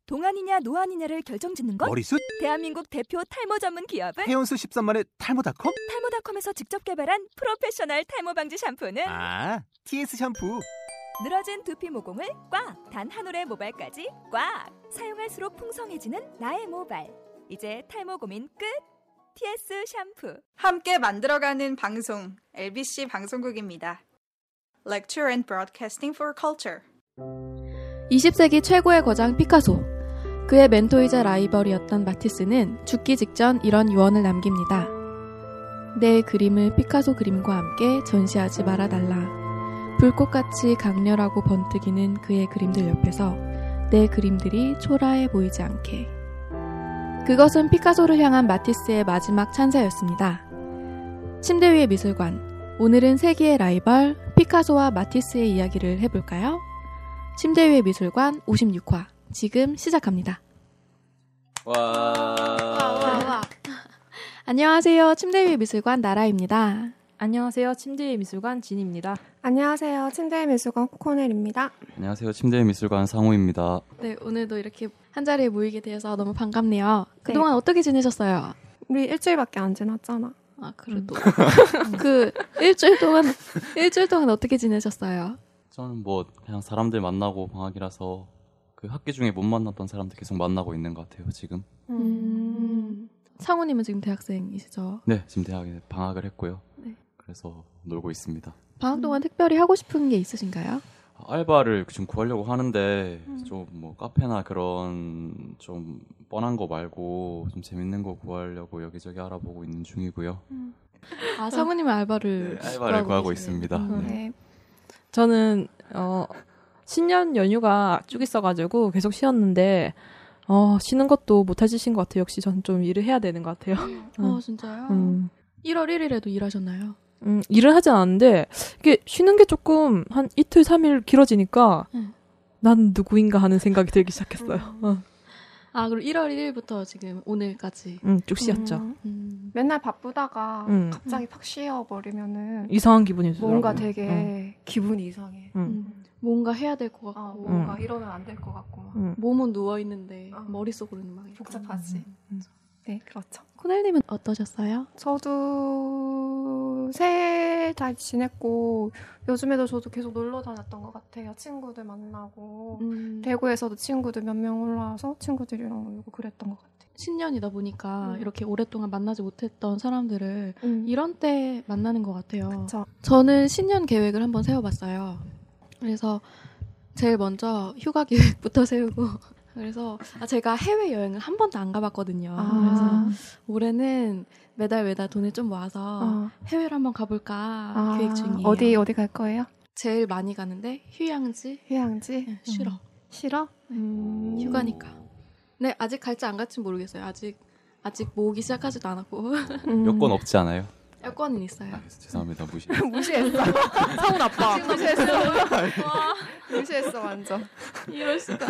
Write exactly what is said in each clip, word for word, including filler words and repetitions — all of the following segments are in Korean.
동안이냐 노안이냐를 결정짓는 것? 머리숱? 대한민국 대표 탈모 전문 기업은? 해온수 십삼만의 탈모닷컴? 탈모닷컴에서 직접 개발한 프로페셔널 탈모 방지 샴푸는? 아, 티에스 샴푸! 늘어진 두피 모공을 꽉! 단 한 올의 모발까지 꽉! 사용할수록 풍성해지는 나의 모발. 이제 탈모 고민 끝! 티에스 샴푸. 함께 만들어가는 방송, 엘비씨 방송국입니다. Lecture and Broadcasting for Culture. 이십 세기 최고의 거장 피카소. 그의 멘토이자 라이벌이었던 마티스는 죽기 직전 이런 유언을 남깁니다. 내 그림을 피카소 그림과 함께 전시하지 말아달라. 불꽃같이 강렬하고 번뜩이는 그의 그림들 옆에서 내 그림들이 초라해 보이지 않게. 그것은 피카소를 향한 마티스의 마지막 찬사였습니다. 침대 위의 미술관. 오늘은 세기의 라이벌 피카소와 마티스의 이야기를 해볼까요? 침대 위의 미술관 오십육 화 지금 시작합니다. 와. 와, 와, 와. 안녕하세요. 침대 위의 미술관 나라입니다. 안녕하세요. 침대 위의 미술관 진입니다. 안녕하세요. 침대 위의 미술관 코코넬입니다. 안녕하세요. 침대 위의 미술관 상우입니다. 네, 오늘도 이렇게 한 자리에 모이게 되어서 너무 반갑네요. 그동안 네. 어떻게 지내셨어요? 우리 일주일밖에 안 지났잖아. 아, 그래도 그 일주일 동안 일주일 동안 어떻게 지내셨어요? 저는 뭐 그냥 사람들 만나고 방학이라서 그 학기 중에 못 만났던 사람들 계속 만나고 있는 것 같아요. 지금. 음. 상우님은 지금 대학생이시죠? 네, 지금 대학에 방학을 했고요. 네. 그래서 놀고 있습니다. 방학 동안 음. 특별히 하고 싶은 게 있으신가요? 알바를 지금 구하려고 하는데 음. 좀 뭐 카페나 그런 좀 뻔한 거 말고 좀 재밌는 거 구하려고 여기저기 알아보고 있는 중이고요. 음. 아, 상우님은 알바를 네, 알바를 구하고 있습니다. 음. 네. 네. 저는 어, 신년 연휴가 쭉 있어가지고 계속 쉬었는데 어, 쉬는 것도 못하시신 것 같아요. 역시 저는 좀 일을 해야 되는 것 같아요. 어, 음. 진짜요? 음. 일월 일일에도 일하셨나요? 음, 일을 하진 않았는데 이게 쉬는 게 조금 한 이틀 삼일 길어지니까 음. 난 누구인가 하는 생각이 들기 시작했어요. 음. 어. 아, 그리고 일월 일일부터 지금 오늘까지 음, 쭉 쉬었죠. 음. 음. 맨날 바쁘다가 음. 갑자기 팍 쉬어버리면은 이상한 기분이 들더라고요. 뭔가 되게 음. 기분이 이상해. 음. 음. 뭔가 해야 될 것 같고 어, 뭔가 음. 이러면 안 될 것 같고 막. 음. 몸은 누워있는데 어. 머릿속으로는 막 복잡하지. 음. 네, 그렇죠. 코넬님은 어떠셨어요? 저도 새해 잘 지냈고 요즘에도 저도 계속 놀러 다녔던 것 같아요. 친구들 만나고 음. 대구에서도 친구들 몇 명 올라와서 친구들이랑 놀고 그랬던 것 같아요. 신년이다 보니까 음. 이렇게 오랫동안 만나지 못했던 사람들을 음. 이런 때 만나는 것 같아요. 그쵸. 저는 신년 계획을 한번 세워봤어요. 그래서 제일 먼저 휴가 계획부터 세우고 그래서 아, 제가 해외여행을 한 번도 안 가봤거든요. 아. 그래서 올해는 매달 매달 돈을 좀 모아서 어. 해외를 한번 가볼까 아, 계획 중이에요. 어디 어디 갈 거예요? 제일 많이 가는데 휴양지, 휴양지? 네, 쉬러. 음. 싫어? 네. 음. 휴가니까. 네, 아직 갈지 안 갈지 모르겠어요. 아직 아직 모으기 시작하지도 않았고. 음. 여권 없지 않아요? 여권은 있어요. 아, 죄송합니다. 무시. 무시했어. 성훈 아빠. 무시했어. 와, 무시했어 완전. 이럴 수가.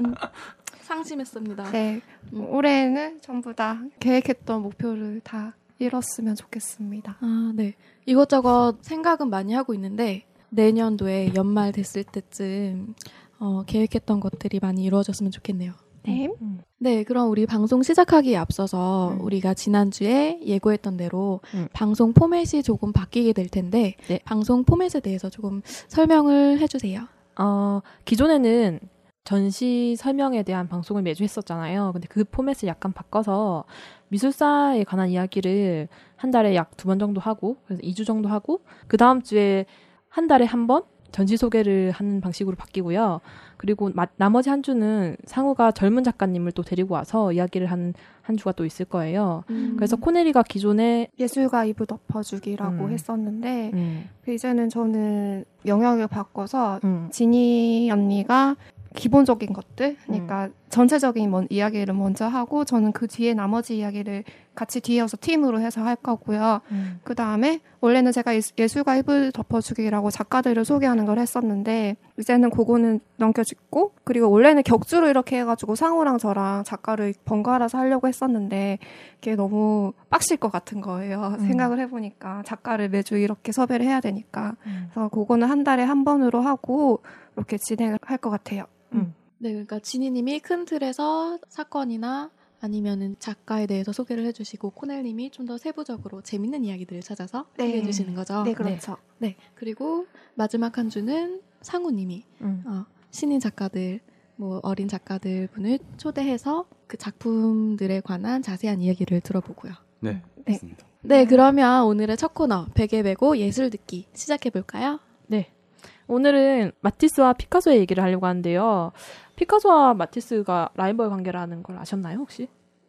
상심했습니다. 네, 음. 올해는 전부 다 계획했던 목표를 다 이뤘으면 좋겠습니다. 아, 네. 이것저것 생각은 많이 하고 있는데 내년도에 연말 됐을 때쯤 어, 계획했던 것들이 많이 이루어졌으면 좋겠네요. 네. 음. 네, 그럼 우리 방송 시작하기에 앞서서 음. 우리가 지난주에 예고했던 대로 음. 방송 포맷이 조금 바뀌게 될 텐데 네. 방송 포맷에 대해서 조금 설명을 해주세요. 어, 기존에는 전시 설명에 대한 방송을 매주 했었잖아요. 근데 그 포맷을 약간 바꿔서 미술사에 관한 이야기를 한 달에 약 두 번 정도 하고 그래서 이 주 정도 하고 그 다음 주에 한 달에 한 번 전시 소개를 하는 방식으로 바뀌고요. 그리고 마, 나머지 한 주는 상우가 젊은 작가님을 또 데리고 와서 이야기를 하는 한 주가 또 있을 거예요. 음. 그래서 코넬이가 기존에 예술가 이브 덮어주기라고 음. 했었는데 음, 이제는 저는 영역을 바꿔서 음, 지니 언니가 기본적인 것들, 그러니까 음. 전체적인 먼, 이야기를 먼저 하고 저는 그 뒤에 나머지 이야기를 같이 뒤이어서 팀으로 해서 할 거고요. 음. 그 다음에 원래는 제가 예술가 이불 덮어주기라고 작가들을 소개하는 걸 했었는데 이제는 그거는 넘겨짓고 그리고 원래는 격주로 이렇게 해가지고 상우랑 저랑 작가를 번갈아서 하려고 했었는데 그게 너무 빡실 것 같은 거예요. 음. 생각을 해보니까 작가를 매주 이렇게 섭외를 해야 되니까 음. 그래서 그거는 한 달에 한 번으로 하고 이렇게 진행을 할 것 같아요. 음. 네, 그러니까 지니님이 큰 틀에서 사건이나 아니면은 작가에 대해서 소개를 해주시고 코넬님이 좀 더 세부적으로 재밌는 이야기들을 찾아서 네. 소개해주시는 거죠. 네, 그렇죠. 네. 네. 그리고 마지막 한 주는 상우님이 음. 어, 신인 작가들, 뭐 어린 작가들 분을 초대해서 그 작품들에 관한 자세한 이야기를 들어보고요. 네, 네. 맞습니다. 네, 그러면 오늘의 첫 코너 베개 베고 예술 듣기 시작해 볼까요? 네. 오늘은 마티스와 피카소의 얘기를 하려고 하는데요. 피카소와 마티스가 라이벌 관계라는 걸 아셨나요, 혹시?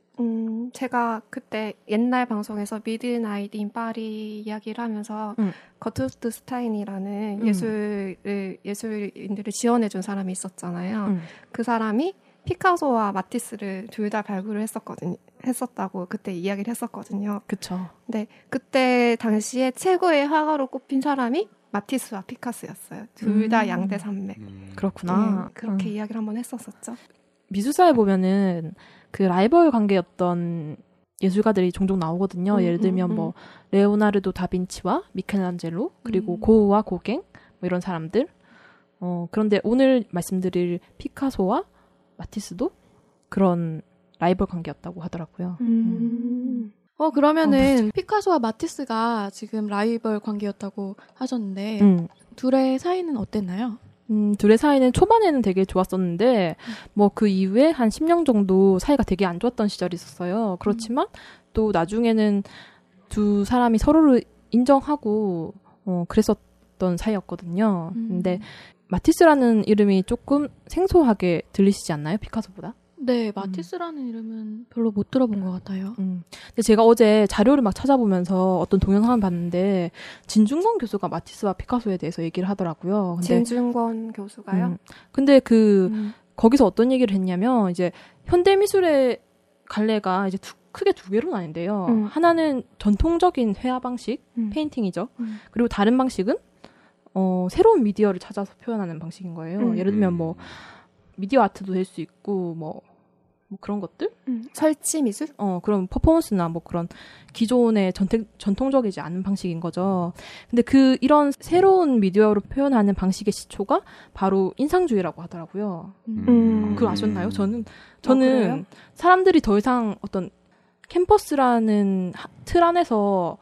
음, 제가 그때 옛날 방송에서 미드나잇 인 파리 이야기를 하면서 음. 거투스트 스타인이라는 음. 예술을, 예술인들을 지원해준 사람이 있었잖아요. 음. 그 사람이 피카소와 마티스를 둘 다 발굴을 했었거든요. 했었다고 그때 이야기를 했었거든요. 그쵸. 네, 그때 당시에 최고의 화가로 꼽힌 사람이 마티스와 피카소였어요. 둘 다 음. 양대 산맥. 음, 그렇구나. 네, 그렇게 음. 이야기를 한번 했었었죠. 미술사에 보면은 그 라이벌 관계였던 예술가들이 종종 나오거든요. 음, 예를 들면 음, 뭐 레오나르도 다빈치와 미켈란젤로 그리고 음. 고흐와 고갱 뭐 이런 사람들. 어 그런데 오늘 말씀드릴 피카소와 마티스도 그런 라이벌 관계였다고 하더라고요. 음. 어 그러면은 피카소와 마티스가 지금 라이벌 관계였다고 하셨는데 음. 둘의 사이는 어땠나요? 음, 둘의 사이는 초반에는 되게 좋았었는데, 뭐 그 이후에 한 십 년 정도 사이가 되게 안 좋았던 시절이 있었어요. 그렇지만 또 나중에는 두 사람이 서로를 인정하고, 어, 그랬었던 사이였거든요. 음. 근데 마티스라는 이름이 조금 생소하게 들리시지 않나요? 피카소보다? 네, 마티스라는 이름은 별로 못 들어본 것 같아요. 음. 근데 제가 어제 자료를 막 찾아보면서 어떤 동영상을 봤는데 진중권 교수가 마티스와 피카소에 대해서 얘기를 하더라고요. 근데 진중권 교수가요? 음, 근데 그 음. 거기서 어떤 얘기를 했냐면 이제 현대 미술의 갈래가 이제 두, 크게 두 개로 나뉜대요. 음. 하나는 전통적인 회화 방식, 음. 페인팅이죠. 음. 그리고 다른 방식은 어, 새로운 미디어를 찾아서 표현하는 방식인 거예요. 음. 예를 들면 뭐 미디어 아트도 될 수 있고 뭐, 뭐 그런 것들? 음. 설치 미술? 어, 그런 퍼포먼스나 뭐 그런 기존의 전태, 전통적이지 않은 방식인 거죠. 근데 그 이런 새로운 미디어로 표현하는 방식의 시초가 바로 인상주의라고 하더라고요. 음. 그걸 아셨나요? 저는 저는 그래요? 사람들이 더 이상 어떤 캠퍼스라는 하- 틀 안에서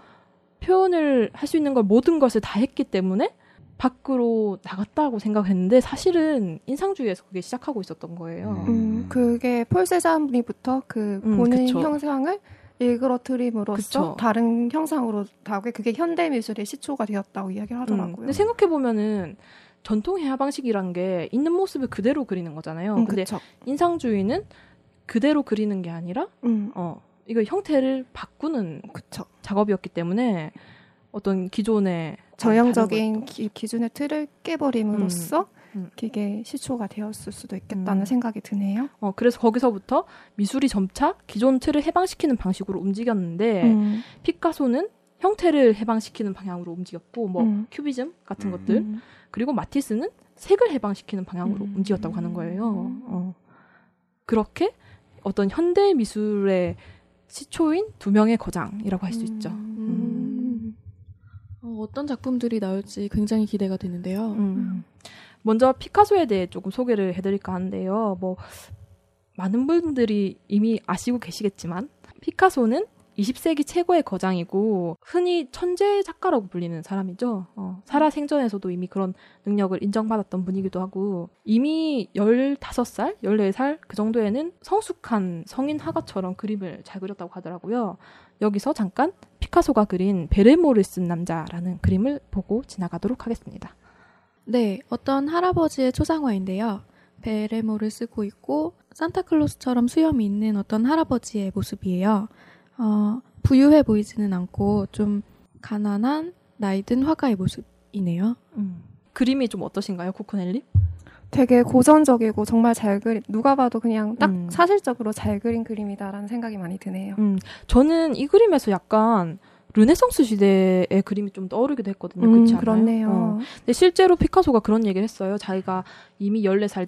표현을 할 수 있는 걸 모든 것을 다 했기 때문에 밖으로 나갔다고 생각했는데 사실은 인상주의에서 그게 시작하고 있었던 거예요. 음, 그게 폴 세자니부터 그 음, 보는 그쵸. 형상을 일그러뜨림으로써 그쵸. 다른 형상으로 나오게 그게 현대 미술의 시초가 되었다고 이야기를 음, 하더라고요. 근데 생각해 보면은 전통 해야 방식이란 게 있는 모습을 그대로 그리는 거잖아요. 음, 근데 그쵸. 인상주의는 그대로 그리는 게 아니라 음, 어 이거 형태를 바꾸는 그쵸. 작업이었기 때문에 어떤 기존의 전형적인 기, 기준의 틀을 깨버림으로써 음. 그게 시초가 되었을 수도 있겠다는 음. 생각이 드네요. 어 그래서 거기서부터 미술이 점차 기존 틀을 해방시키는 방식으로 움직였는데 음, 피카소는 형태를 해방시키는 방향으로 움직였고 뭐 음. 큐비즘 같은 음. 것들 음. 그리고 마티스는 색을 해방시키는 방향으로 음. 움직였다고 하는 거예요. 어. 그렇게 어떤 현대 미술의 시초인 두 명의 거장이라고 할 수 있죠. 음. 어, 어떤 작품들이 나올지 굉장히 기대가 되는데요. 음. 먼저 피카소에 대해 조금 소개를 해드릴까 하는데요. 뭐 많은 분들이 이미 아시고 계시겠지만 피카소는 이십 세기 최고의 거장이고 흔히 천재 작가라고 불리는 사람이죠. 어, 살아생전에서도 이미 그런 능력을 인정받았던 분이기도 하고 이미 열다섯 살, 열네 살 그 정도에는 성숙한 성인 화가처럼 그림을 잘 그렸다고 하더라고요. 여기서 잠깐 피카소가 그린 베레모를 쓴 남자라는 그림을 보고 지나가도록 하겠습니다. 네, 어떤 할아버지의 초상화인데요. 베레모를 쓰고 있고 산타클로스처럼 수염이 있는 어떤 할아버지의 모습이에요. 어, 부유해 보이지는 않고 좀 가난한 나이 든 화가의 모습이네요. 음. 그림이 좀 어떠신가요, 코코넬리? 되게 고전적이고 정말 잘 그린 누가 봐도 그냥 딱 음. 사실적으로 잘 그린 그림이다라는 생각이 많이 드네요. 음, 저는 이 그림에서 약간 르네상스 시대의 그림이 좀 떠오르기도 했거든요. 음, 그렇지 않아요? 그렇네요. 어. 근데 실제로 피카소가 그런 얘기를 했어요. 자기가 이미 열네 살 때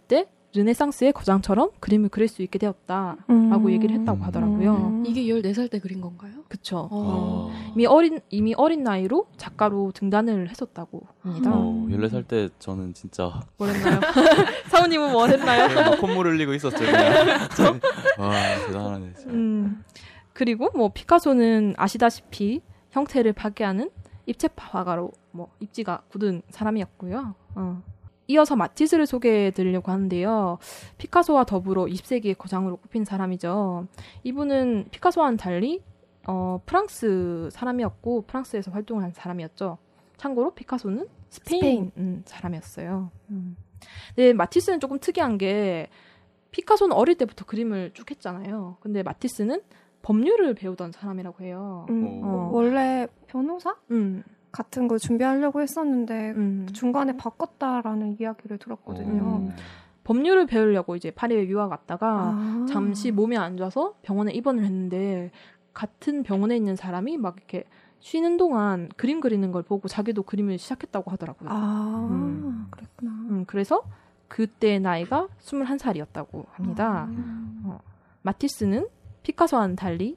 르네상스의 거장처럼 그림을 그릴 수 있게 되었다라고 음. 얘기를 했다고 하더라고요. 음. 이게 열네 살 때 그린 건가요? 그쵸. 어. 이미 어린 이미 어린 나이로 작가로 등단을 했었다고 합니다. 어, 열네 살 때 저는 진짜 뭘 했나요? 사우님은 뭘 했나요? 그냥 막 콧물 흘리고 있었죠. 그냥. 와, 대단하네. 진짜. 음. 그리고 뭐 피카소는 아시다시피 형태를 파괴하는 입체파 화가로 뭐 입지가 굳은 사람이었고요. 어. 이어서 마티스를 소개해드리려고 하는데요. 피카소와 더불어 이십 세기의 거장으로 꼽힌 사람이죠. 이분은 피카소와는 달리 어, 프랑스 사람이었고 프랑스에서 활동을 한 사람이었죠. 참고로 피카소는 스페인, 스페인. 음, 사람이었어요. 음. 근데 마티스는 조금 특이한 게 피카소는 어릴 때부터 그림을 쭉 했잖아요. 근데 마티스는 법률을 배우던 사람이라고 해요. 음, 어. 원래 변호사 음, 같은 걸 준비하려고 했었는데 음. 중간에 바꿨다라는 이야기를 들었거든요. 음. 법률을 배우려고 이제 파리에 유학 갔다가 아. 잠시 몸이 안 좋아서 병원에 입원을 했는데 같은 병원에 있는 사람이 막 이렇게 쉬는 동안 그림 그리는 걸 보고 자기도 그림을 시작했다고 하더라고요. 아, 음. 그랬구나. 음, 그래서 그때 나이가 스물한 살이었다고 합니다. 아. 어, 마티스는 피카소와는 달리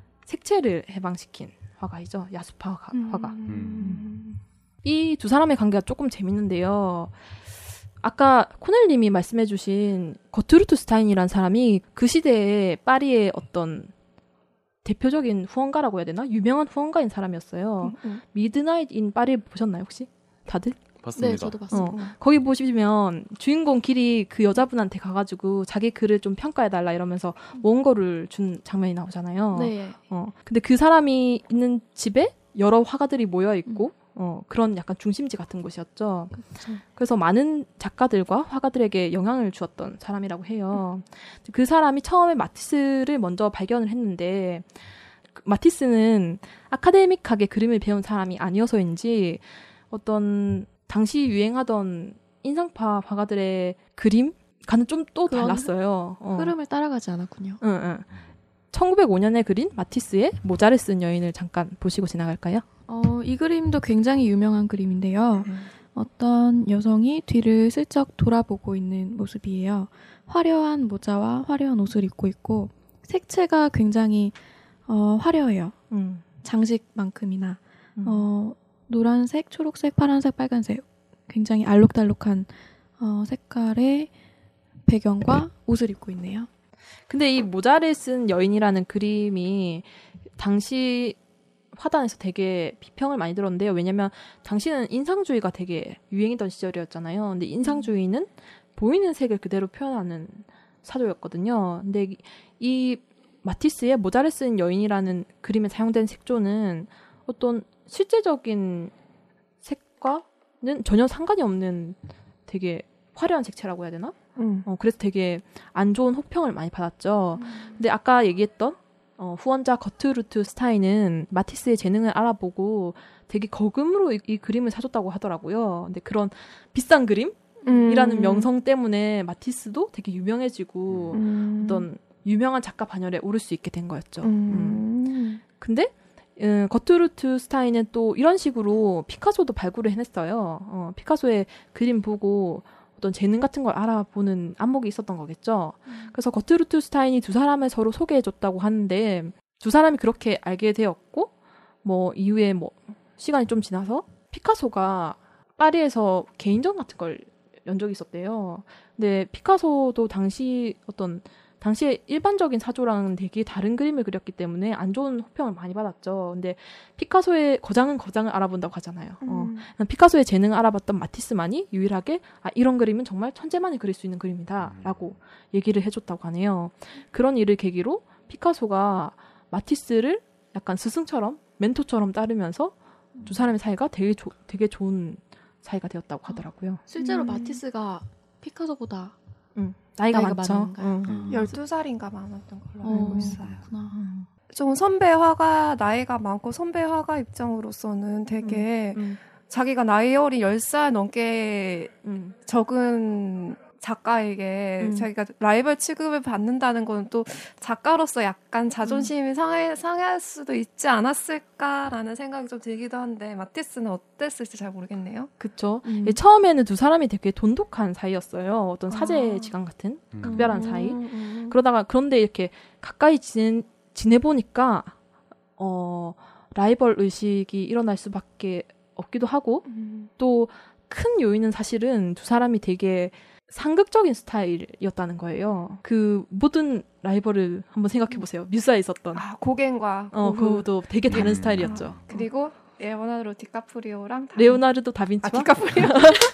색채를 해방시킨 화가이죠. 야수파 화가. 음. 화가. 음. 이 두 사람의 관계가 조금 재밌는데요. 아까 코넬님이 말씀해주신 거트루트 스타인이라는 사람이 그 시대에 파리의 어떤 대표적인 후원가라고 해야 되나? 유명한 후원가인 사람이었어요. 음, 음. 미드나잇 인 파리 보셨나요 혹시? 다들? 봤습니다. 네, 저도 봤어요. 어. 거기 보시면 주인공 길이 그 여자분한테 가가지고 자기 글을 좀 평가해달라 이러면서 원고를 준 장면이 나오잖아요. 네. 어. 근데 그 사람이 있는 집에 여러 화가들이 모여 있고 음. 어, 그런 약간 중심지 같은 곳이었죠. 그쵸. 그래서 많은 작가들과 화가들에게 영향을 주었던 사람이라고 해요. 그 사람이 처음에 마티스를 먼저 발견을 했는데 그 마티스는 아카데믹하게 그림을 배운 사람이 아니어서인지 어떤 당시 유행하던 인상파 화가들의 그림과는 좀 또 그런 달랐어요. 어. 흐름을 따라가지 않았군요. 응, 응. 천구백오 년에 그린 마티스의 모자를 쓴 여인을 잠깐 보시고 지나갈까요? 어, 이 그림도 굉장히 유명한 그림인데요. 음. 어떤 여성이 뒤를 슬쩍 돌아보고 있는 모습이에요. 화려한 모자와 화려한 옷을 입고 있고 색채가 굉장히 어, 화려해요. 음. 장식만큼이나 음. 어, 노란색, 초록색, 파란색, 빨간색 굉장히 알록달록한 어, 색깔의 배경과 옷을 입고 있네요. 근데 이 모자를 쓴 여인이라는 그림이 당시 화단에서 되게 비평을 많이 들었는데요. 왜냐면 당시는 인상주의가 되게 유행이던 시절이었잖아요. 근데 인상주의는 보이는 색을 그대로 표현하는 사조였거든요. 근데 이, 이 마티스의 모자를 쓴 여인이라는 그림에 사용된 색조는 어떤 실제적인 색과는 전혀 상관이 없는 되게 화려한 색채라고 해야 되나? 음. 어, 그래서 되게 안 좋은 혹평을 많이 받았죠. 근데 아까 얘기했던 어, 후원자 거트루트 스타인은 마티스의 재능을 알아보고 되게 거금으로 이, 이 그림을 사줬다고 하더라고요. 근데 그런 비싼 그림이라는 음. 명성 때문에 마티스도 되게 유명해지고 음. 어떤 유명한 작가 반열에 오를 수 있게 된 거였죠. 음. 음. 근데 음, 거트루트 스타인은 또 이런 식으로 피카소도 발굴을 해냈어요. 어, 피카소의 그림 보고 어떤 재능 같은 걸 알아보는 안목이 있었던 거겠죠. 음. 그래서 거트루트 스타인이 두 사람을 서로 소개해줬다고 하는데 두 사람이 그렇게 알게 되었고 뭐 이후에 뭐 시간이 좀 지나서 피카소가 파리에서 개인전 같은 걸 연 적이 있었대요. 근데 피카소도 당시 어떤 당시에 일반적인 사조랑은 되게 다른 그림을 그렸기 때문에 안 좋은 호평을 많이 받았죠. 근데 피카소의 거장은 거장을 알아본다고 하잖아요. 어. 음. 피카소의 재능을 알아봤던 마티스만이 유일하게 아, 이런 그림은 정말 천재만이 그릴 수 있는 그림이다 라고 얘기를 해줬다고 하네요. 그런 일을 계기로 피카소가 마티스를 약간 스승처럼 멘토처럼 따르면서 두 사람의 사이가 되게, 조, 되게 좋은 사이가 되었다고 하더라고요. 실제로 음. 마티스가 피카소보다 응. 나이가, 나이가 많죠. 많은가요? 응. 음. 열두 살인가 많았던 걸로 어, 알고 있어요. 그렇구나. 좀 선배 화가 나이가 많고 선배 화가 입장으로서는 되게 응. 자기가 나이 어린 열 살 넘게 응. 적은 작가에게 음. 자기가 라이벌 취급을 받는다는 건 또 작가로서 약간 자존심이 음. 상해, 상할 수도 있지 않았을까라는 생각이 좀 들기도 한데 마티스는 어땠을지 잘 모르겠네요. 그쵸. 음. 예, 처음에는 두 사람이 되게 돈독한 사이였어요. 어떤 아. 사제지간 같은 음. 각별한 사이. 음, 음. 그러다가 그런데 이렇게 가까이 지내, 지내보니까 어, 라이벌 의식이 일어날 수밖에 없기도 하고 음. 또 큰 요인은 사실은 두 사람이 되게 상극적인 스타일이었다는 거예요. 그 모든 라이벌을 한번 생각해보세요. 뮤사에 있었던. 아, 고겐과 어, 고흐. 그것도 되게 다른 음. 스타일이었죠. 아, 그리고 레오나르도 디카프리오랑 다- 레오나르도 아, 다빈치와 디카프리오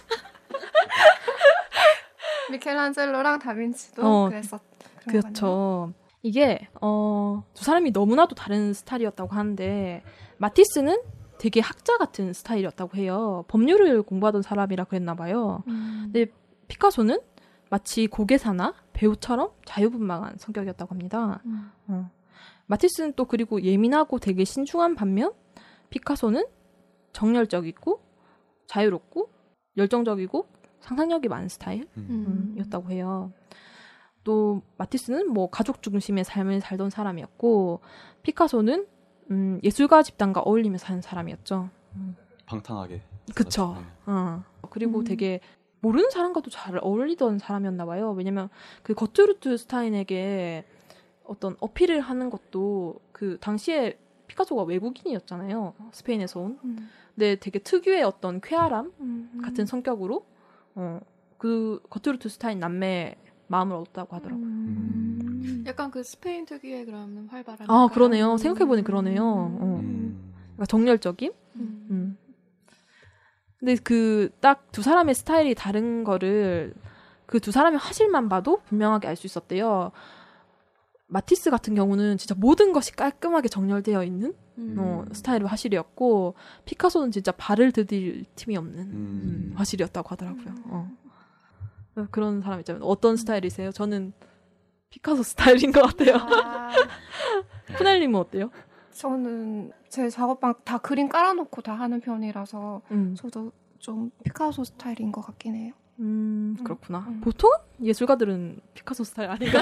미켈란젤로랑 다빈치도 어, 그랬었 그런 거네요. 그렇죠. 이게 어, 두 사람이 너무나도 다른 스타일이었다고 하는데 마티스는 되게 학자 같은 스타일이었다고 해요. 법률을 공부하던 사람이라 그랬나 봐요. 음. 근데 피카소는 마치 고개사나 배우처럼 자유분방한 성격이었다고 합니다. 음. 어. 마티스는 또 그리고 예민하고 되게 신중한 반면 피카소는 정열적이고 자유롭고 열정적이고 상상력이 많은 스타일이었다고 음. 해요. 또 마티스는 뭐 가족 중심의 삶을 살던 사람이었고 피카소는 음, 예술가 집단과 어울리며 사는 사람이었죠. 방탕하게. 그쵸. 네. 어. 그리고 음. 되게 모르는 사람과도 잘 어울리던 사람이었나 봐요. 왜냐면 그 거트루트 스타인에게 어떤 어필을 하는 것도 그 당시에 피카소가 외국인이었잖아요. 스페인에서 온. 음. 근데 되게 특유의 어떤 쾌활함 음. 같은 성격으로 어, 그 거트루트 스타인 남매의 마음을 얻었다고 하더라고요. 음. 약간 그 스페인 특유의 그런 활발함. 아, 그러네요. 생각해보니 그러네요. 어. 음. 그러니까 정열적임? 음. 음. 근데 그 딱 두 사람의 스타일이 다른 거를 그 두 사람의 화실만 봐도 분명하게 알 수 있었대요. 마티스 같은 경우는 진짜 모든 것이 깔끔하게 정렬되어 있는 음. 어, 스타일의 화실이었고 피카소는 진짜 발을 디딜 틈이 없는 음. 음, 화실이었다고 하더라고요. 어. 그런 사람 있잖아요. 어떤 스타일이세요? 저는 피카소 스타일인 것 같아요. 아, 푸넬님은 어때요? 저는 제 작업방 다 그림 깔아놓고 다 하는 편이라서 음, 저도 좀 피카소 스타일인 것 같긴 해요. 음 그렇구나. 음. 보통 예술가들은 피카소 스타일 아닌가?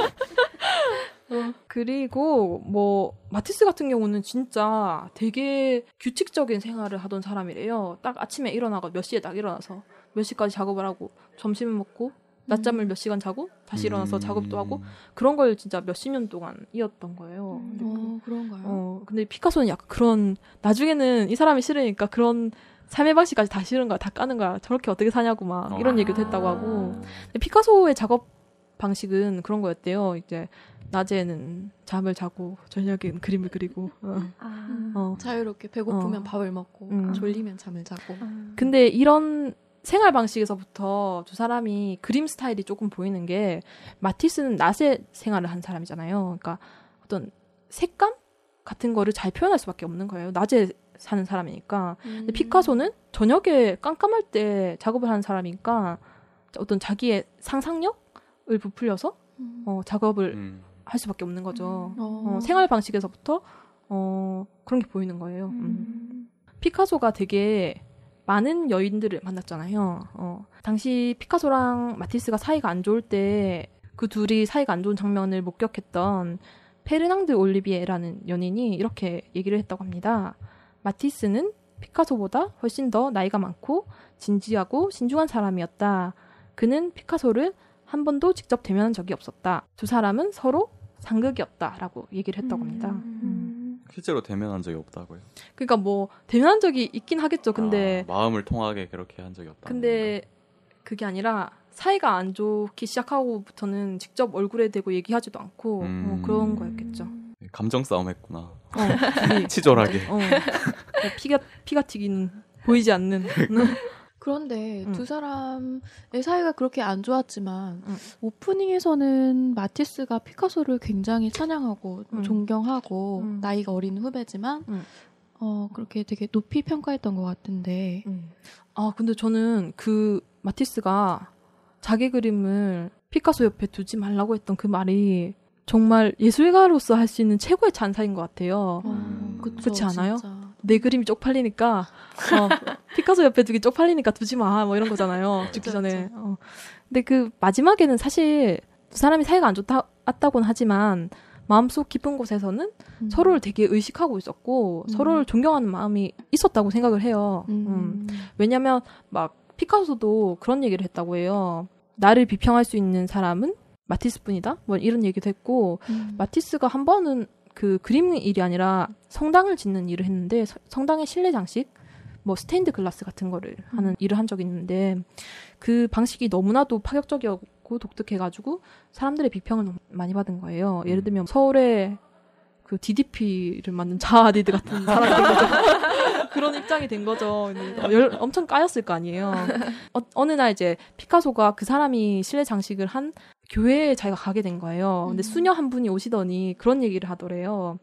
어, 그리고 뭐 마티스 같은 경우는 진짜 되게 규칙적인 생활을 하던 사람이래요. 딱 아침에 일어나고 몇 시에 딱 일어나서 몇 시까지 작업을 하고 점심을 먹고 낮잠을 몇 시간 자고 다시 일어나서 음. 작업도 하고 그런 걸 진짜 몇십 년 동안 이었던 거예요. 근데 그- 어, 그런가요? 어, 근데 피카소는 약간 그런 나중에는 이 사람이 싫으니까 그런 삶의 방식까지 다 싫은 거야, 다 까는 거야. 저렇게 어떻게 사냐고 막 이런 아. 얘기도 했다고 하고. 근데 피카소의 작업 방식은 그런 거였대요. 이제 낮에는 잠을 자고 저녁에는 그림을 그리고. 어. 아, 어. 자유롭게 배고프면 어. 밥을 먹고 음. 졸리면 잠을 자고. 근데 이런 생활 방식에서부터 두 사람이 그림 스타일이 조금 보이는 게 마티스는 낮에 생활을 한 사람이잖아요. 그러니까 어떤 색감 같은 거를 잘 표현할 수밖에 없는 거예요. 낮에 사는 사람이니까. 근데 피카소는 저녁에 깜깜할 때 작업을 하는 사람이니까 어떤 자기의 상상력을 부풀려서 음. 어, 작업을 음. 할 수밖에 없는 거죠. 어. 어, 생활 방식에서부터 어, 그런 게 보이는 거예요. 음. 음. 피카소가 되게 많은 여인들을 만났잖아요. 어, 당시 피카소랑 마티스가 사이가 안 좋을 때 그 둘이 사이가 안 좋은 장면을 목격했던 페르낭드 올리비에라는 연인이 이렇게 얘기를 했다고 합니다. 마티스는 피카소보다 훨씬 더 나이가 많고 진지하고 신중한 사람이었다. 그는 피카소를 한 번도 직접 대면한 적이 없었다. 두 사람은 서로 상극이었다라고 얘기를 했다고 합니다. 음. 실제로 대면한 적이 없다고요. 그러니까 뭐 대면한 적이 있긴 하겠죠. 근데 아, 마음을 통하게 그렇게 한 적이 없다. 근데 그게 아니라 사이가 안 좋기 시작하고부터는 직접 얼굴에 대고 얘기하지도 않고 음. 어, 그런 거였겠죠. 감정 싸움했구나. 어, 둘이 치졸하게. 어, 피가 피가 튀기는 보이지 않는. 그런데 음. 두 사람의 사이가 그렇게 안 좋았지만 음. 오프닝에서는 마티스가 피카소를 굉장히 찬양하고 음. 존경하고 음. 나이가 어린 후배지만 음. 어, 그렇게 되게 높이 평가했던 것 같은데 음. 아 근데 저는 그 마티스가 자기 그림을 피카소 옆에 두지 말라고 했던 그 말이 정말 예술가로서 할 수 있는 최고의 찬사인 것 같아요. 어, 그쵸, 그렇지 않아요? 진짜. 내 그림이 쪽팔리니까 어, 피카소 옆에 두기 쪽팔리니까 두지 마. 뭐 이런 거잖아요. 죽기 그쵸, 전에. 그쵸. 어. 근데 그 마지막에는 사실 두 사람이 사이가 안 좋다고는 하지만 마음속 깊은 곳에서는 음. 서로를 되게 의식하고 있었고 음. 서로를 존경하는 마음이 있었다고 생각을 해요. 음. 음. 왜냐면 막 피카소도 그런 얘기를 했다고 해요. 나를 비평할 수 있는 사람은 마티스뿐이다? 뭐 이런 얘기도 했고 음. 마티스가 한 번은 그 그림 일이 아니라 성당을 짓는 일을 했는데 서, 성당의 실내 장식 뭐 스테인드 글라스 같은 거를 음. 하는 일을 한 적이 있는데 그 방식이 너무나도 파격적이었고 독특해가지고 사람들의 비평을 너무 많이 받은 거예요. 예를 들면 서울에 그 디디피를 만든 자아디드 같은 사람이 된 거죠. 그런 입장이 된 거죠. 열, 엄청 까였을 거 아니에요. 어, 어느 날 이제 피카소가 그 사람이 실내 장식을 한 교회에 자기가 가게 된 거예요. 근데 수녀 한 분이 오시더니 그런 얘기를 하더래요.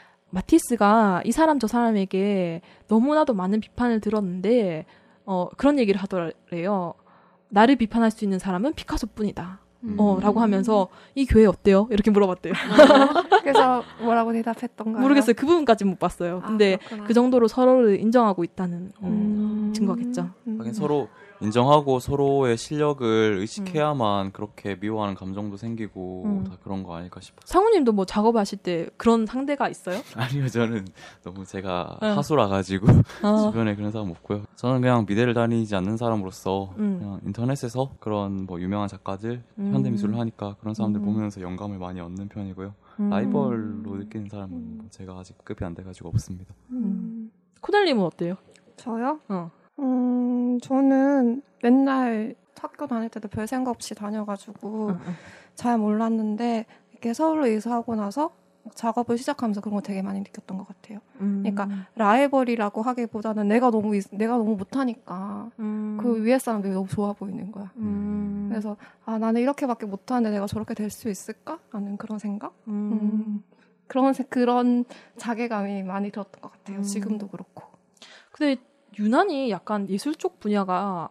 마티스가 이 사람 저 사람에게 너무나도 많은 비판을 들었는데 어, 그런 얘기를 하더래요. 나를 비판할 수 있는 사람은 피카소뿐이다. 음. 어, 라고 하면서 이 교회 어때요? 이렇게 물어봤대요. 아, 그래서 뭐라고 대답했던가요? 모르겠어요. 그 부분까지 못 봤어요. 근데 아, 그 정도로 서로를 인정하고 있다는 음. 어, 증거겠죠. 음. 하긴 서로 인정하고 서로의 실력을 의식해야만 음. 그렇게 미워하는 감정도 생기고 음. 다 그런 거 아닐까 싶어요. 상우님도 뭐 작업하실 때 그런 상대가 있어요? 아니요. 저는 너무 제가 응. 하수라 가지고 어. 주변에 그런 사람 없고요. 저는 그냥 미대를 다니지 않는 사람으로서 음. 그냥 인터넷에서 그런 뭐 유명한 작가들 음. 현대미술을 하니까 그런 사람들 음. 보면서 영감을 많이 얻는 편이고요. 음. 라이벌로 느끼는 사람은 뭐 제가 아직 급이 안 돼가지고 없습니다. 음. 코달님은 어때요? 저요? 어. 음, 저는 맨날 학교 다닐 때도 별 생각 없이 다녀가지고 응, 응. 잘 몰랐는데 이렇게 서울로 이사하고 나서 작업을 시작하면서 그런 거 되게 많이 느꼈던 것 같아요. 음. 그러니까 라이벌이라고 하기보다는 내가 너무 내가 너무 못하니까 음. 그 위에 사람들이 너무 좋아 보이는 거야. 음. 그래서 아 나는 이렇게밖에 못하는데 내가 저렇게 될 수 있을까? 라는 그런 생각? 음. 음. 그런 그런 자괴감이 많이 들었던 것 같아요. 지금도 그렇고. 근데 유난히 약간 예술 쪽 분야가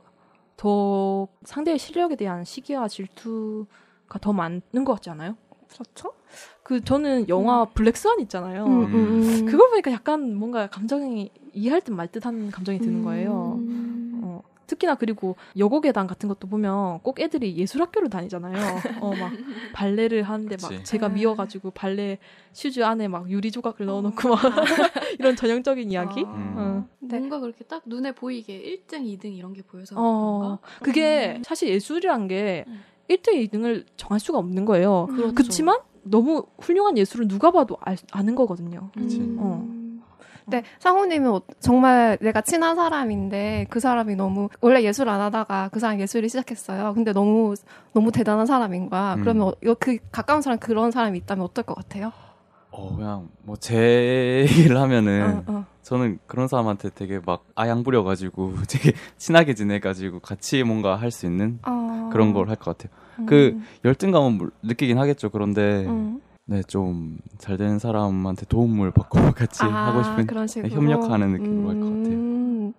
더 상대의 실력에 대한 시기와 질투가 더 많은 것 같지 않아요? 그렇죠? 그 저는 영화 음. 블랙스완 있잖아요. 음, 음. 그걸 보니까 약간 뭔가 감정이 이해할 듯 말 듯한 감정이 드는 거예요. 음. 어, 특히나 그리고 여고괴담 같은 것도 보면 꼭 애들이 예술학교를 다니잖아요. 어, 막 발레를 하는데 막 그치. 제가 미워가지고 발레 슈즈 안에 막 유리 조각을 넣어놓고 막 이런 전형적인 이야기. 아. 어. 뭔가 그렇게 딱 눈에 보이게 일 등, 이 등 이런 게 보여서 어, 그런가? 그게 음. 사실 예술이란 게 음. 일 등, 이 등을 정할 수가 없는 거예요. 그렇죠. 그렇지만 너무 훌륭한 예술은 누가 봐도 알, 아는 거거든요. 음. 어. 근데 상우님은 정말 내가 친한 사람인데 그 사람이 너무 원래 예술 안 하다가 그 사람 예술을 시작했어요. 근데 너무 너무 대단한 사람인 거야. 음. 그러면 그 가까운 사람 그런 사람이 있다면 어떨 것 같아요? 어 그냥 뭐 제 얘기를 하면은 어, 어. 저는 그런 사람한테 되게 막 아양 부려가지고 되게 친하게 지내가지고 같이 뭔가 할 수 있는 어. 그런 걸 할 것 같아요. 음. 그 열등감은 느끼긴 하겠죠. 그런데 음. 네, 좀 잘 되는 사람한테 도움을 받고 같이 아, 하고 싶은 그런 식으로? 협력하는 느낌으로 할 것 같아요. 음.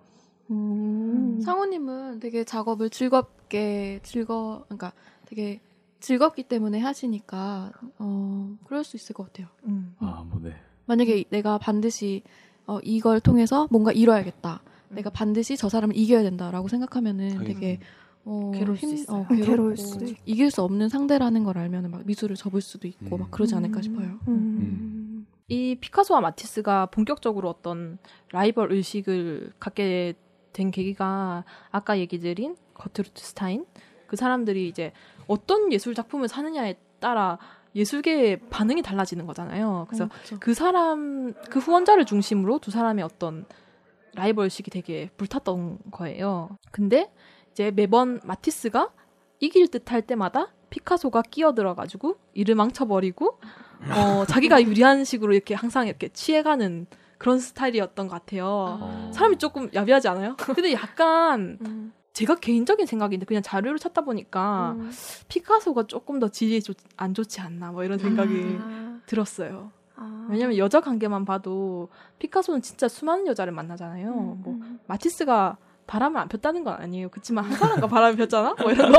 음. 상우님은 되게 작업을 즐겁게 즐거 그러니까 되게 즐겁기 때문에 하시니까 어 그럴 수 있을 것 같아요. 음. 아, 뭐 네. 만약에 내가 반드시 어, 이걸 통해서 뭔가 이뤄야겠다. 음. 내가 반드시 저 사람을 이겨야 된다라고 생각하면은 하긴. 되게 어, 괴로울 힘, 수 있어요. 어, 괴롭고 괴로울 수 있... 이길 수 없는 상대라는 걸 알면은 막 미술을 접을 수도 있고 음. 막 그러지 않을까 싶어요. 음. 음. 이 피카소와 마티스가 본격적으로 어떤 라이벌 의식을 갖게 된 계기가 아까 얘기 드린 거트루트 스타인 그 사람들이 이제 어떤 예술 작품을 사느냐에 따라 예술계의 반응이 달라지는 거잖아요. 그래서 어, 그렇죠. 그 사람 그 후원자를 중심으로 두 사람의 어떤 라이벌 의식이 되게 불탔던 거예요. 근데 이제 매번 마티스가 이길 듯 할 때마다 피카소가 끼어들어가지고 이를 망쳐버리고 어, 자기가 유리한 식으로 이렇게 항상 이렇게 취해가는 그런 스타일이었던 것 같아요. 아. 사람이 조금 야비하지 않아요? 근데 약간 음. 제가 개인적인 생각인데 그냥 자료를 찾다 보니까 음. 피카소가 조금 더 질이 좋, 안 좋지 않나 뭐 이런 생각이 아. 들었어요. 아. 왜냐면 여자 관계만 봐도 피카소는 진짜 수많은 여자를 만나잖아요. 음, 뭐 음. 마티스가 바람을 안 폈다는 건 아니에요. 그렇지만 한 사람과 바람을 폈잖아? 뭐 이런 거.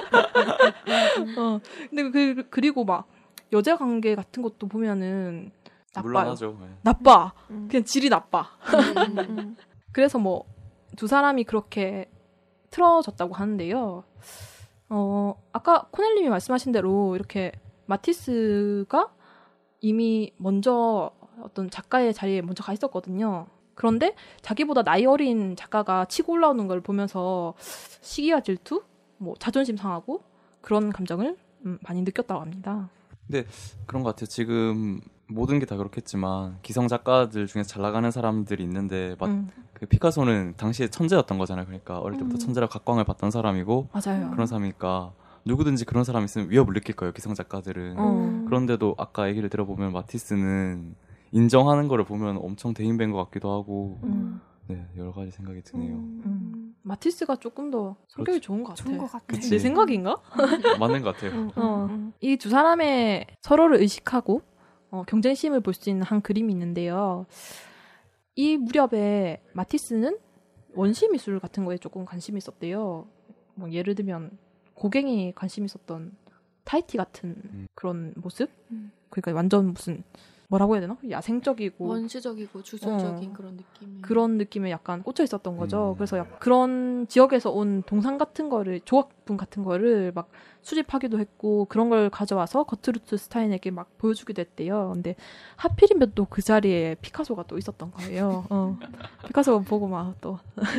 어. 근데 그, 그리고 막 여자 관계 같은 것도 보면은 나빠요. 물론하죠. 네. 나빠. 음. 그냥 질이 나빠. 음, 음. 그래서 뭐 두 사람이 그렇게 틀어졌다고 하는데요. 어, 아까 코넬님이 말씀하신 대로 이렇게 마티스가 이미 먼저 어떤 작가의 자리에 먼저 가 있었거든요. 그런데 자기보다 나이 어린 작가가 치고 올라오는 걸 보면서 시기와 질투, 뭐 자존심 상하고 그런 감정을 음, 많이 느꼈다고 합니다. 근데 그런 것 같아요. 지금 모든 게 다 그렇겠지만 기성 작가들 중에서 잘 나가는 사람들이 있는데 막 음. 그 피카소는 당시에 천재였던 거잖아요. 그러니까 어릴 때부터 음. 천재라 각광을 받던 사람이고 맞아요. 그런 사람이니까 누구든지 그런 사람 있으면 위협을 느낄 거예요. 기성 작가들은. 음. 그런데도 아까 얘기를 들어보면 마티스는 인정하는 거를 보면 엄청 대인배인 것 같기도 하고 음. 네, 여러 가지 생각이 드네요. 음. 마티스가 조금 더 성격이 좋은 것 같아. 좋은 것 같아. 내 생각인가? 맞는 것 같아요. 어. 이 두 사람의 서로를 의식하고 어, 경쟁심을 볼 수 있는 한 그림이 있는데요. 이 무렵에 마티스는 원시 미술 같은 거에 조금 관심이 있었대요. 뭐 예를 들면 고갱이 관심 있었던 타이티 같은 음. 그런 모습? 음. 그러니까 완전 무슨 뭐라고 해야 되나? 야생적이고 원시적이고 주술적인 어. 그런 느낌 그런 느낌에 약간 꽂혀 있었던 거죠. 음. 그래서 약간 그런 지역에서 온 동상 같은 거를 조각품 같은 거를 막 수집하기도 했고 그런 걸 가져와서 거트루트 스타인에게 막 보여주기도 했대요. 근데 하필이면 또 그 자리에 피카소가 또 있었던 거예요. 어. 피카소 보고 막 또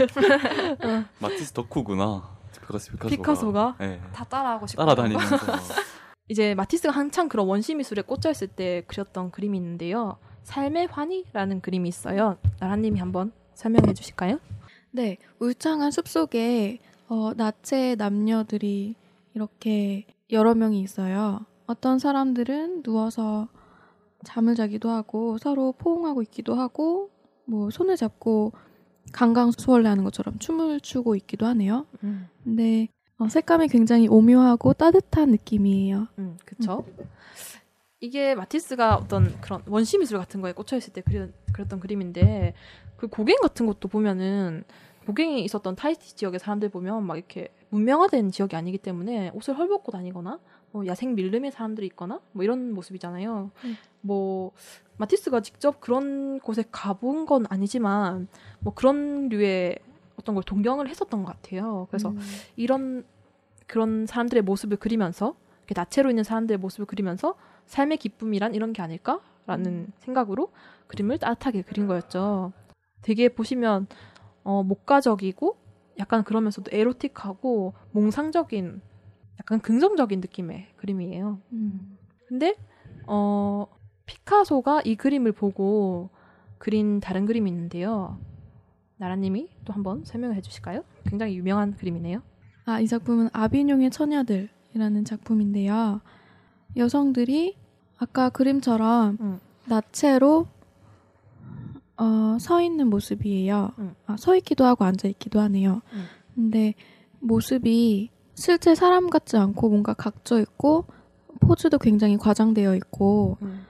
어. 마티스 덕후구나. 피카소가, 피카소가 네. 다 따라하고 싶고 따라다니면서 이제 마티스가 한창 그런 원시 미술에 꽂혀 있을 때 그렸던 그림이 있는데요. 삶의 환희라는 그림이 있어요. 나라님이 한번 설명해 주실까요? 네, 울창한 숲속에 어, 나체 남녀들이 이렇게 여러 명이 있어요. 어떤 사람들은 누워서 잠을 자기도 하고 서로 포옹하고 있기도 하고 뭐 손을 잡고 강강수월래하는 것처럼 춤을 추고 있기도 하네요. 음. 근데 어, 색감이 굉장히 오묘하고 따뜻한 느낌이에요. 음, 그렇죠. 음. 이게 마티스가 어떤 그런 원시 미술 같은 거에 꽂혀 있을 때 그렸, 그렸던 그림인데 그 고갱 같은 것도 보면은 고갱이 있었던 타이티 지역의 사람들 보면 막 이렇게 문명화된 지역이 아니기 때문에 옷을 헐벗고 다니거나 뭐 야생 밀림의 사람들이 있거나 뭐 이런 모습이잖아요. 음. 뭐 마티스가 직접 그런 곳에 가본 건 아니지만 뭐 그런 류의 어떤 걸 동경을 했었던 것 같아요. 그래서 음. 이런 그런 사람들의 모습을 그리면서 이렇게 나체로 있는 사람들의 모습을 그리면서 삶의 기쁨이란 이런 게 아닐까라는 음. 생각으로 그림을 따뜻하게 그린 거였죠. 되게 보시면 어, 목가적이고 약간 그러면서도 에로틱하고 몽상적인 약간 긍정적인 느낌의 그림이에요. 음. 근데 어, 피카소가 이 그림을 보고 그린 다른 그림이 있는데요. 나라님이 또 한번 설명해 주실까요? 굉장히 유명한 그림이네요. 아, 이 작품은 아비뇽의 처녀들이라는 작품인데요. 여성들이 아까 그림처럼 음. 나체로 어, 서 있는 모습이에요. 음. 아, 서 있기도 하고 앉아 있기도 하네요. 음. 근데 모습이 실제 사람 같지 않고 뭔가 각져 있고 포즈도 굉장히 과장되어 있고 음.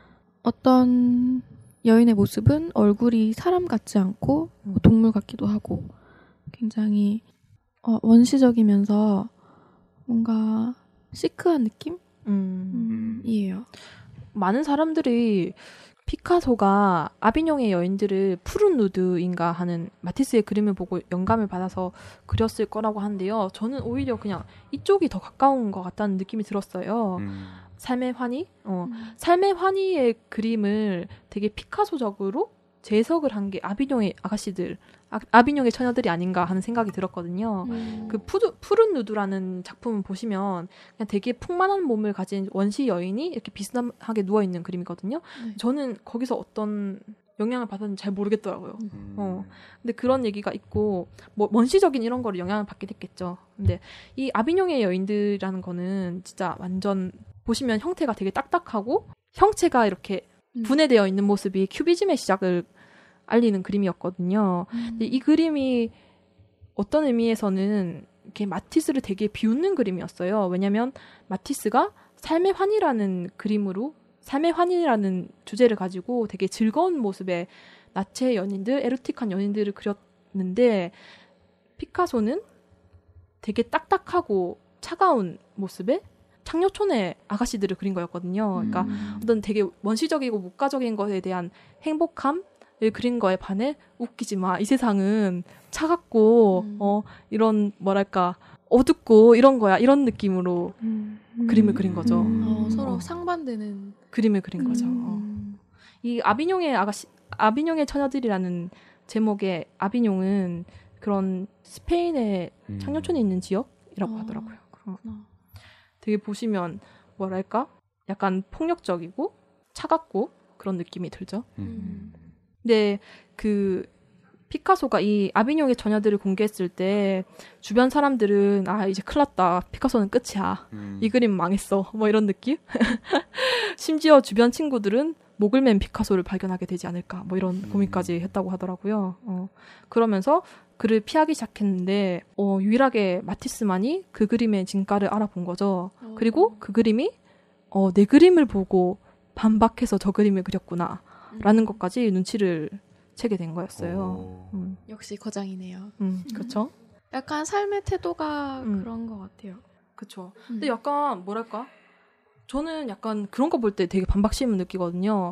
어떤 여인의 모습은 얼굴이 사람 같지 않고 음. 동물 같기도 하고 굉장히 어, 원시적이면서 뭔가 시크한 느낌? 음. 이에요. 많은 사람들이 피카소가 아비뇽의 여인들을 푸른 누드인가 하는 마티스의 그림을 보고 영감을 받아서 그렸을 거라고 하는데요. 저는 오히려 그냥 이쪽이 더 가까운 것 같다는 느낌이 들었어요. 음. 삶의 환희? 어, 음. 삶의 환희의 그림을 되게 피카소적으로 재해석을 한 게 아비뇽의 아가씨들, 아, 아비뇽의 처녀들이 아닌가 하는 생각이 들었거든요. 음. 그 푸드, 푸른 누드라는 작품을 보시면 그냥 되게 풍만한 몸을 가진 원시 여인이 이렇게 비스듬하게 누워있는 그림이거든요. 네. 저는 거기서 어떤 영향을 받았는지 잘 모르겠더라고요. 음. 어. 근데 그런 얘기가 있고, 뭐, 원시적인 이런 거를 영향을 받게 됐겠죠. 근데 이 아비뇽의 여인들이라는 거는 진짜 완전 보시면 형태가 되게 딱딱하고 형체가 이렇게 분해되어 있는 모습이 큐비즘의 시작을 알리는 그림이었거든요. 음. 근데 이 그림이 어떤 의미에서는 이렇게 마티스를 되게 비웃는 그림이었어요. 왜냐하면 마티스가 삶의 환희라는 그림으로 삶의 환희라는 주제를 가지고 되게 즐거운 모습의 나체 연인들, 에로틱한 연인들을 그렸는데 피카소는 되게 딱딱하고 차가운 모습의 창녀촌의 아가씨들을 그린 거였거든요. 그러니까 음. 어떤 되게 원시적이고 목가적인 것에 대한 행복함을 그린 거에 반해 웃기지 마. 이 세상은 차갑고 음. 어 이런 뭐랄까 어둡고 이런 거야 이런 느낌으로 음. 그림을 그린 거죠. 음. 어, 서로 어. 상반되는 그림을 그린 거죠. 음. 어. 이 아비뇽의 아가씨, 아비뇽의 처녀들이라는 제목의 아비뇽은 그런 스페인의 음. 창녀촌에 있는 지역이라고 어, 하더라고요. 그렇구나. 되게 보시면 뭐랄까 약간 폭력적이고 차갑고 그런 느낌이 들죠. 음. 근데 그 피카소가 이 아비뇽의 처녀들을 공개했을 때 주변 사람들은 아 이제 큰일 났다. 피카소는 끝이야. 음. 이 그림 망했어. 뭐 이런 느낌? 심지어 주변 친구들은 목을 맨 피카소를 발견하게 되지 않을까. 뭐 이런 음. 고민까지 했다고 하더라고요. 어. 그러면서 그를 피하기 시작했는데 어, 유일하게 마티스만이 그 그림의 진가를 알아본 거죠. 어. 그리고 그 그림이 어, 내 그림을 보고 반박해서 저 그림을 그렸구나. 라는 것까지 눈치를 채게 된 거였어요. 음. 역시 거장이네요. 음, 그렇죠. 약간 삶의 태도가 음. 그런 것 같아요. 그렇죠. 음. 근데 약간 뭐랄까? 저는 약간 그런 거 볼 때 되게 반박심을 느끼거든요.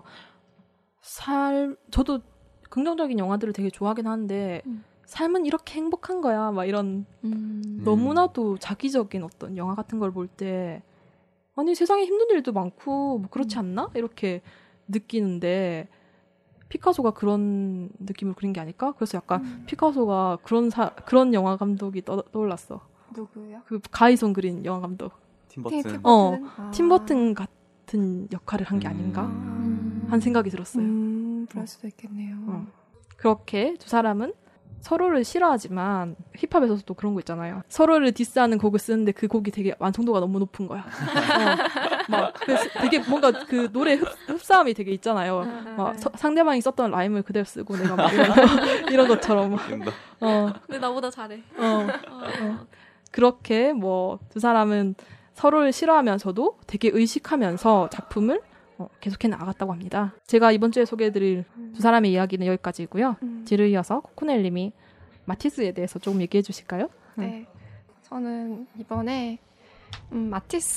삶 저도 긍정적인 영화들을 되게 좋아하긴 하는데 음. 삶은 이렇게 행복한 거야. 막 이런 음. 너무나도 자기적인 어떤 영화 같은 걸 볼 때 아니 세상에 힘든 일도 많고 뭐 그렇지 않나? 이렇게 느끼는데 피카소가 그런 느낌을 그린 게 아닐까? 그래서 약간 음. 피카소가 그런 사, 그런 영화 감독이 떠, 떠올랐어. 누구요? 그 가이손 그린 영화 감독. 팀버튼. 팀 어, 버튼? 아. 팀버튼 같은 역할을 한 게 아닌가? 음. 한 생각이 들었어요. 음, 그럴 수도 있겠네요. 어. 그렇게 두 사람은 서로를 싫어하지만 힙합에서도 그런 거 있잖아요. 서로를 디스하는 곡을 쓰는데 그 곡이 되게 완성도가 너무 높은 거야. 어, 막 그래서 되게 뭔가 그 노래 흡, 흡사함이 되게 있잖아요. 막 서, 상대방이 썼던 라임을 그대로 쓰고 내가 막 이런, 이런 것처럼. 어, 근데 나보다 잘해. 어, 어. 그렇게 뭐 두 사람은 서로를 싫어하면서도 되게 의식하면서 작품을 어, 계속해 나갔다고 합니다. 제가 이번 주에 소개해드릴 두 사람의 이야기는 여기까지고요. 음. 뒤를 이어서 코코넬님이 마티스에 대해서 조금 얘기해 주실까요? 네. 저는 이번에 음,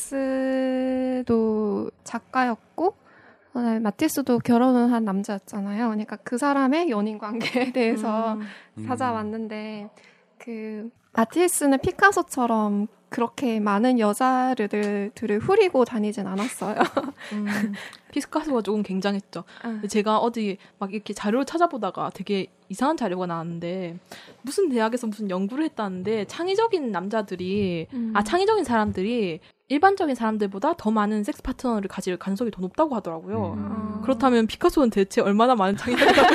마티스도 작가였고 어, 마티스도 결혼을 한 남자였잖아요. 그러니까 그 사람의 연인 관계에 대해서 음. 찾아왔는데 그 마티스는 피카소처럼 그렇게 많은 여자들을 후리고 다니진 않았어요. 음, 피카소가 조금 굉장했죠. 아. 제가 어디 막 이렇게 자료를 찾아보다가 되게 이상한 자료가 나왔는데 무슨 대학에서 무슨 연구를 했다는데 창의적인 남자들이 음. 아 창의적인 사람들이 일반적인 사람들보다 더 많은 섹스 파트너를 가질 가능성이 더 높다고 하더라고요. 음. 그렇다면 피카소는 대체 얼마나 많은 창의적이라고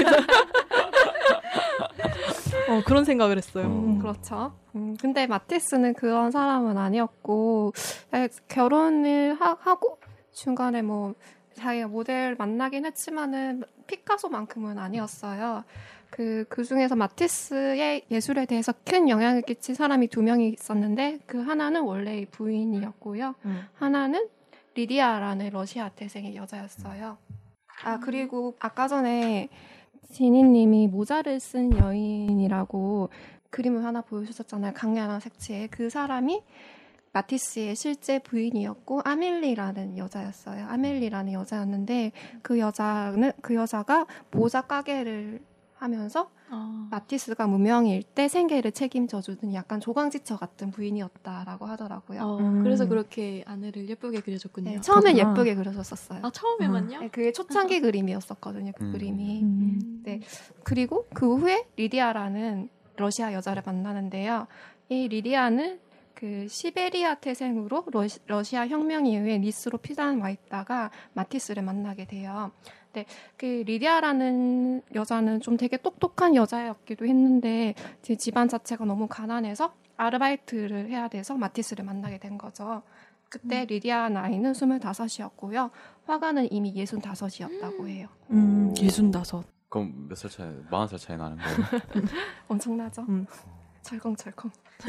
어, 그런 생각을 했어요. 음. 그렇죠. 음, 근데 마티스는 그런 사람은 아니었고 결혼을 하, 하고 중간에 뭐 자기가 모델 만나긴 했지만은 피카소만큼은 아니었어요. 그, 그 중에서 마티스의 예술에 대해서 큰 영향을 끼친 사람이 두 명이 있었는데 그 하나는 원래 부인이었고요. 음. 하나는 리디아라는 러시아 태생의 여자였어요. 아 그리고 아까 전에 지니님이 모자를 쓴 여인이라고 그림을 하나 보여주셨잖아요. 강렬한 색채에. 그 사람이 마티스의 실제 부인이었고 아멜리라는 여자였어요. 아멜리라는 여자였는데 그 여자는 그 여자가 모자 가게를 하면서 어. 마티스가 무명일 때 생계를 책임져주는 약간 조강지처 같은 부인이었다라고 하더라고요. 어, 음. 그래서 그렇게 아내를 예쁘게 그려줬군요. 네, 처음엔 그렇구나. 예쁘게 그려줬었어요. 아 처음에만요? 네, 그게 초창기 그림이었었거든요. 그 음. 그림이. 음. 네. 그리고 그 후에 리디아라는 러시아 여자를 만나는데요. 이 리디아는 그 시베리아 태생으로 러시, 러시아 혁명 이후에 니스로 피난 와 있다가 마티스를 만나게 돼요. 근데 그 리디아라는 여자는 좀 되게 똑똑한 여자였기도 했는데 제 집안 자체가 너무 가난해서 아르바이트를 해야 돼서 마티스를 만나게 된 거죠. 그때 음. 리디아 나이는 스물다섯이었고요. 화가는 이미 예순다섯이었다고 해요. 음, 예순다섯. 그럼 몇 살 차이? 마흔 살 차이 나는 거예요? 엄청나죠? 음. 철컹철컹.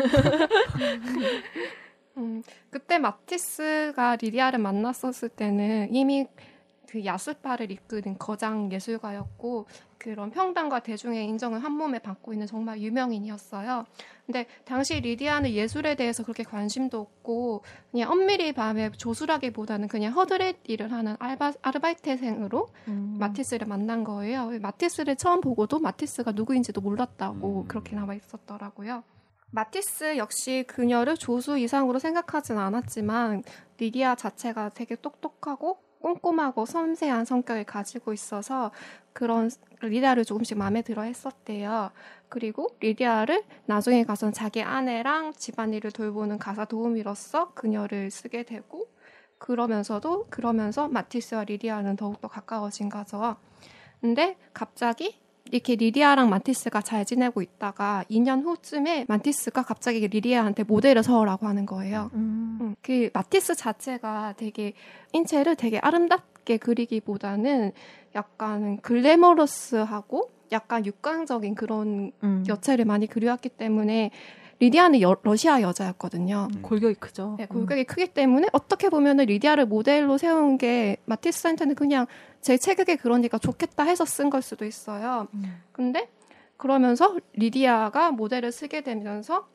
음, 그때 마티스가 리디아를 만났었을 때는 이미 그 야스파를 이끄는 거장 예술가였고 그런 평당과 대중의 인정을 한 몸에 받고 있는 정말 유명인이었어요. 근데 당시 리디아는 예술에 대해서 그렇게 관심도 없고 그냥 엄밀히 밤에 조술하기보다는 그냥 허드렛 일을 하는 알바, 아르바이트생으로 음. 마티스를 만난 거예요. 마티스를 처음 보고도 마티스가 누구인지도 몰랐다고 음. 그렇게 나와 있었더라고요. 마티스 역시 그녀를 조수 이상으로 생각하진 않았지만 리디아 자체가 되게 똑똑하고 꼼꼼하고 섬세한 성격을 가지고 있어서 그런 리디아를 조금씩 마음에 들어 했었대요. 그리고 리디아를 나중에 가서는 자기 아내랑 집안일을 돌보는 가사 도우미로서 그녀를 쓰게 되고 그러면서도 그러면서 마티스와 리디아는 더욱더 가까워진 거죠. 근데 갑자기 이렇게 리디아랑 마티스가 잘 지내고 있다가 이 년 후쯤에 마티스가 갑자기 리디아한테 모델을 서라고 하는 거예요. 음. 음, 그 마티스 자체가 되게 인체를 되게 아름답게 그리기보다는 약간 글래머러스하고 약간 육강적인 그런 음. 여체를 많이 그려왔기 때문에 리디아는 여, 러시아 여자였거든요. 음. 골격이 크죠. 네, 골격이 음. 크기 때문에 어떻게 보면은 리디아를 모델로 세운 게 마티스한테는 그냥 제 체격에 그러니까 좋겠다 해서 쓴 걸 수도 있어요. 음. 근데 그러면서 리디아가 모델을 쓰게 되면서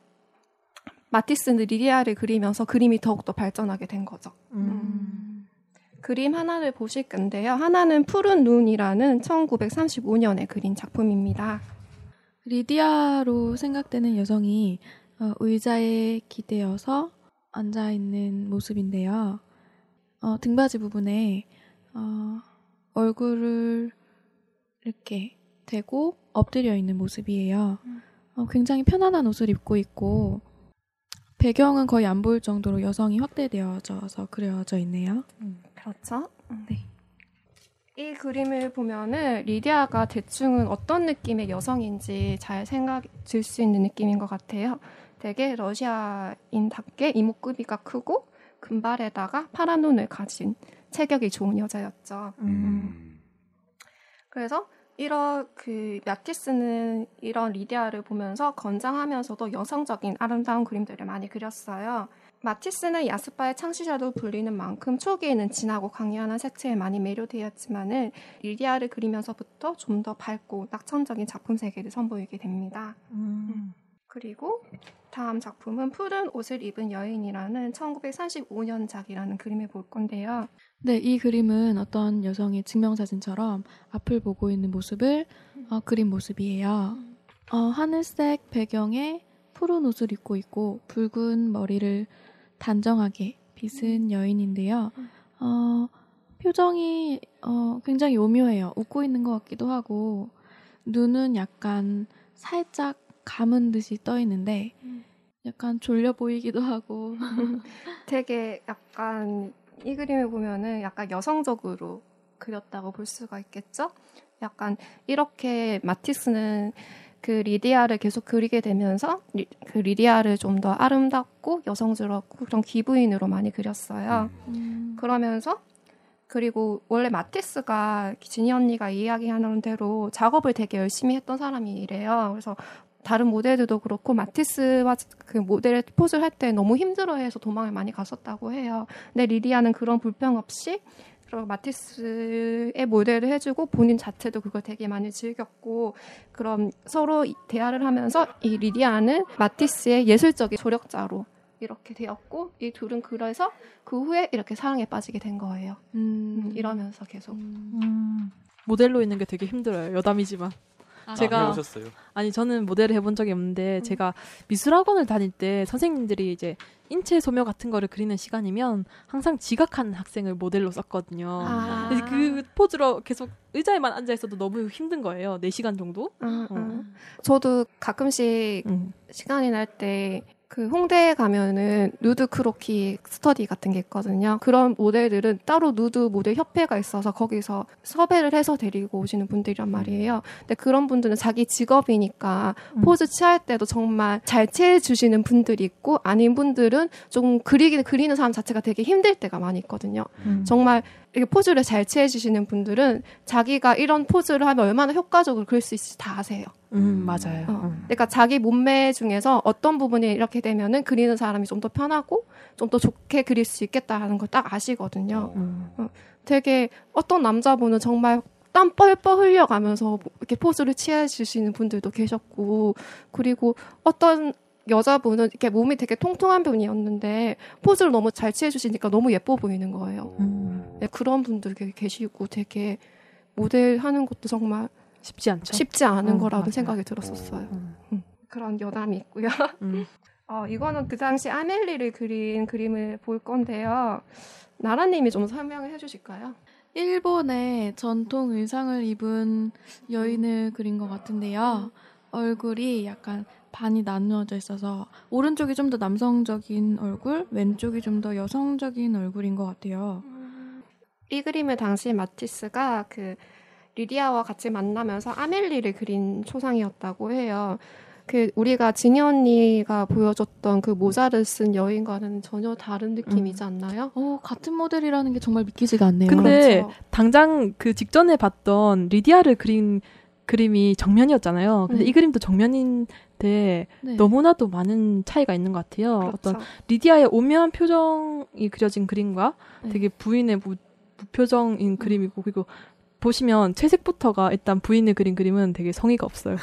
마티스는 리디아를 그리면서 그림이 더욱더 발전하게 된 거죠. 음. 음. 그림 하나를 보실 건데요. 하나는 푸른 눈이라는 천구백삼십오 년에 그린 작품입니다. 리디아로 생각되는 여성이 어, 의자에 기대어서 앉아있는 모습인데요. 어, 등받이 부분에 어, 얼굴을 이렇게 대고 엎드려 있는 모습이에요. 어, 굉장히 편안한 옷을 입고 있고 배경은 거의 안 보일 정도로 여성이 확대되어져서 그려져 있네요. 음, 그렇죠. 네. 이 그림을 보면은 리디아가 대충은 어떤 느낌의 여성인지 잘 생각 들 수 있는 느낌인 것 같아요. 되게 러시아인답게 이목구비가 크고 금발에다가 파란 눈을 가진 체격이 좋은 여자였죠. 음. 그래서 이런 그 마티스는 이런 리디아를 보면서 건장하면서도 여성적인 아름다운 그림들을 많이 그렸어요. 마티스는 야스파의 창시자로 불리는 만큼 초기에는 진하고 강렬한 색채에 많이 매료되었지만은 리디아를 그리면서부터 좀 더 밝고 낙천적인 작품 세계를 선보이게 됩니다. 음. 그리고 다음 작품은 푸른 옷을 입은 여인이라는 천구백삼십오 년작이라는 그림을 볼 건데요. 네, 이 그림은 어떤 여성의 증명사진처럼 앞을 보고 있는 모습을 어, 그린 모습이에요. 어, 하늘색 배경에 푸른 옷을 입고 있고 붉은 머리를 단정하게 빗은 여인인데요. 어, 표정이 어, 굉장히 오묘해요. 웃고 있는 것 같기도 하고 눈은 약간 살짝 감은 듯이 떠 있는데 약간 졸려 보이기도 하고 되게 약간 이 그림을 보면은 약간 여성적으로 그렸다고 볼 수가 있겠죠? 약간 이렇게 마티스는 그 리디아를 계속 그리게 되면서 리, 그 리디아를 좀 더 아름답고 여성스럽고 그런 기부인으로 많이 그렸어요. 음. 그러면서 그리고 원래 마티스가 지니 언니가 이야기하는 대로 작업을 되게 열심히 했던 사람이래요. 그래서 다른 모델들도 그렇고 마티스와 그 모델의 포즈를 할 때 너무 힘들어해서 도망을 많이 갔었다고 해요. 근데 리디아는 그런 불평 없이 그리고 마티스의 모델을 해주고 본인 자체도 그걸 되게 많이 즐겼고 그럼 서로 대화를 하면서 이 리디아는 마티스의 예술적인 조력자로 이렇게 되었고 이 둘은 그래서 그 후에 이렇게 사랑에 빠지게 된 거예요. 음. 음, 이러면서 계속. 음. 모델로 있는 게 되게 힘들어요. 여담이지만. 아, 제가 해보셨어요? 아니 저는 모델을 해본 적이 없는데 음. 제가 미술학원을 다닐 때 선생님들이 이제 인체 소묘 같은 거를 그리는 시간이면 항상 지각하는 학생을 모델로 썼거든요. 아. 그래서 그 포즈로 계속 의자에만 앉아 있어도 너무 힘든 거예요. 네 시간 정도. 아, 어. 아. 저도 가끔씩 음. 시간이 날 때 그 홍대에 가면은 누드 크로키 스터디 같은 게 있거든요. 그런 모델들은 따로 누드 모델 협회가 있어서 거기서 섭외를 해서 데리고 오시는 분들이란 말이에요. 근데 그런 분들은 자기 직업이니까 음. 포즈 취할 때도 정말 잘 취해주시는 분들이 있고 아닌 분들은 좀 그리기, 그리는 사람 자체가 되게 힘들 때가 많이 있거든요. 음. 정말 이렇게 포즈를 잘 취해주시는 분들은 자기가 이런 포즈를 하면 얼마나 효과적으로 그릴 수 있을지 다 아세요. 음, 맞아요. 어. 음. 그러니까 자기 몸매 중에서 어떤 부분이 이렇게 되면은 그리는 사람이 좀 더 편하고 좀 더 좋게 그릴 수 있겠다는 걸 딱 아시거든요. 음. 어. 되게 어떤 남자분은 정말 땀 뻘뻘 흘려가면서 이렇게 포즈를 취해주시는 분들도 계셨고 그리고 어떤 여자분은 이렇게 몸이 되게 통통한 분이었는데 포즈를 너무 잘 취해주시니까 너무 예뻐 보이는 거예요. 음. 네, 그런 분들 계시고 되게 모델 하는 것도 정말 쉽지 않죠. 쉽지 않은 음, 거라는 맞아요. 생각이 들었었어요. 음. 음. 그런 여담이 있고요. 음. 어, 이거는 그 당시 아멜리를 그린 그림을 볼 건데요. 나라님이 좀 설명을 해주실까요? 일본의 전통 의상을 입은 여인을 그린 것 같은데요. 얼굴이 약간 반이 나누어져 있어서 오른쪽이 좀 더 남성적인 얼굴, 왼쪽이 좀 더 여성적인 얼굴인 것 같아요. 이 그림을 당시 마티스가 그 리디아와 같이 만나면서 아멜리를 그린 초상이었다고 해요. 그 우리가 진이 언니가 보여줬던 그 모자를 쓴 여인과는 전혀 다른 느낌이지 않나요? 어, 같은 모델이라는 게 정말 믿기지가 않네요. 근데 그렇죠. 당장 그 직전에 봤던 리디아를 그린 그림이 정면이었잖아요. 근데 음. 이 그림도 정면인데 네. 너무나도 많은 차이가 있는 것 같아요. 그렇죠. 어떤 리디아의 오묘한 표정이 그려진 그림과 네. 되게 부인의 무, 무표정인 음. 그림이고, 그리고 보시면 채색부터가 일단 부인의 그린 그림은 되게 성의가 없어요.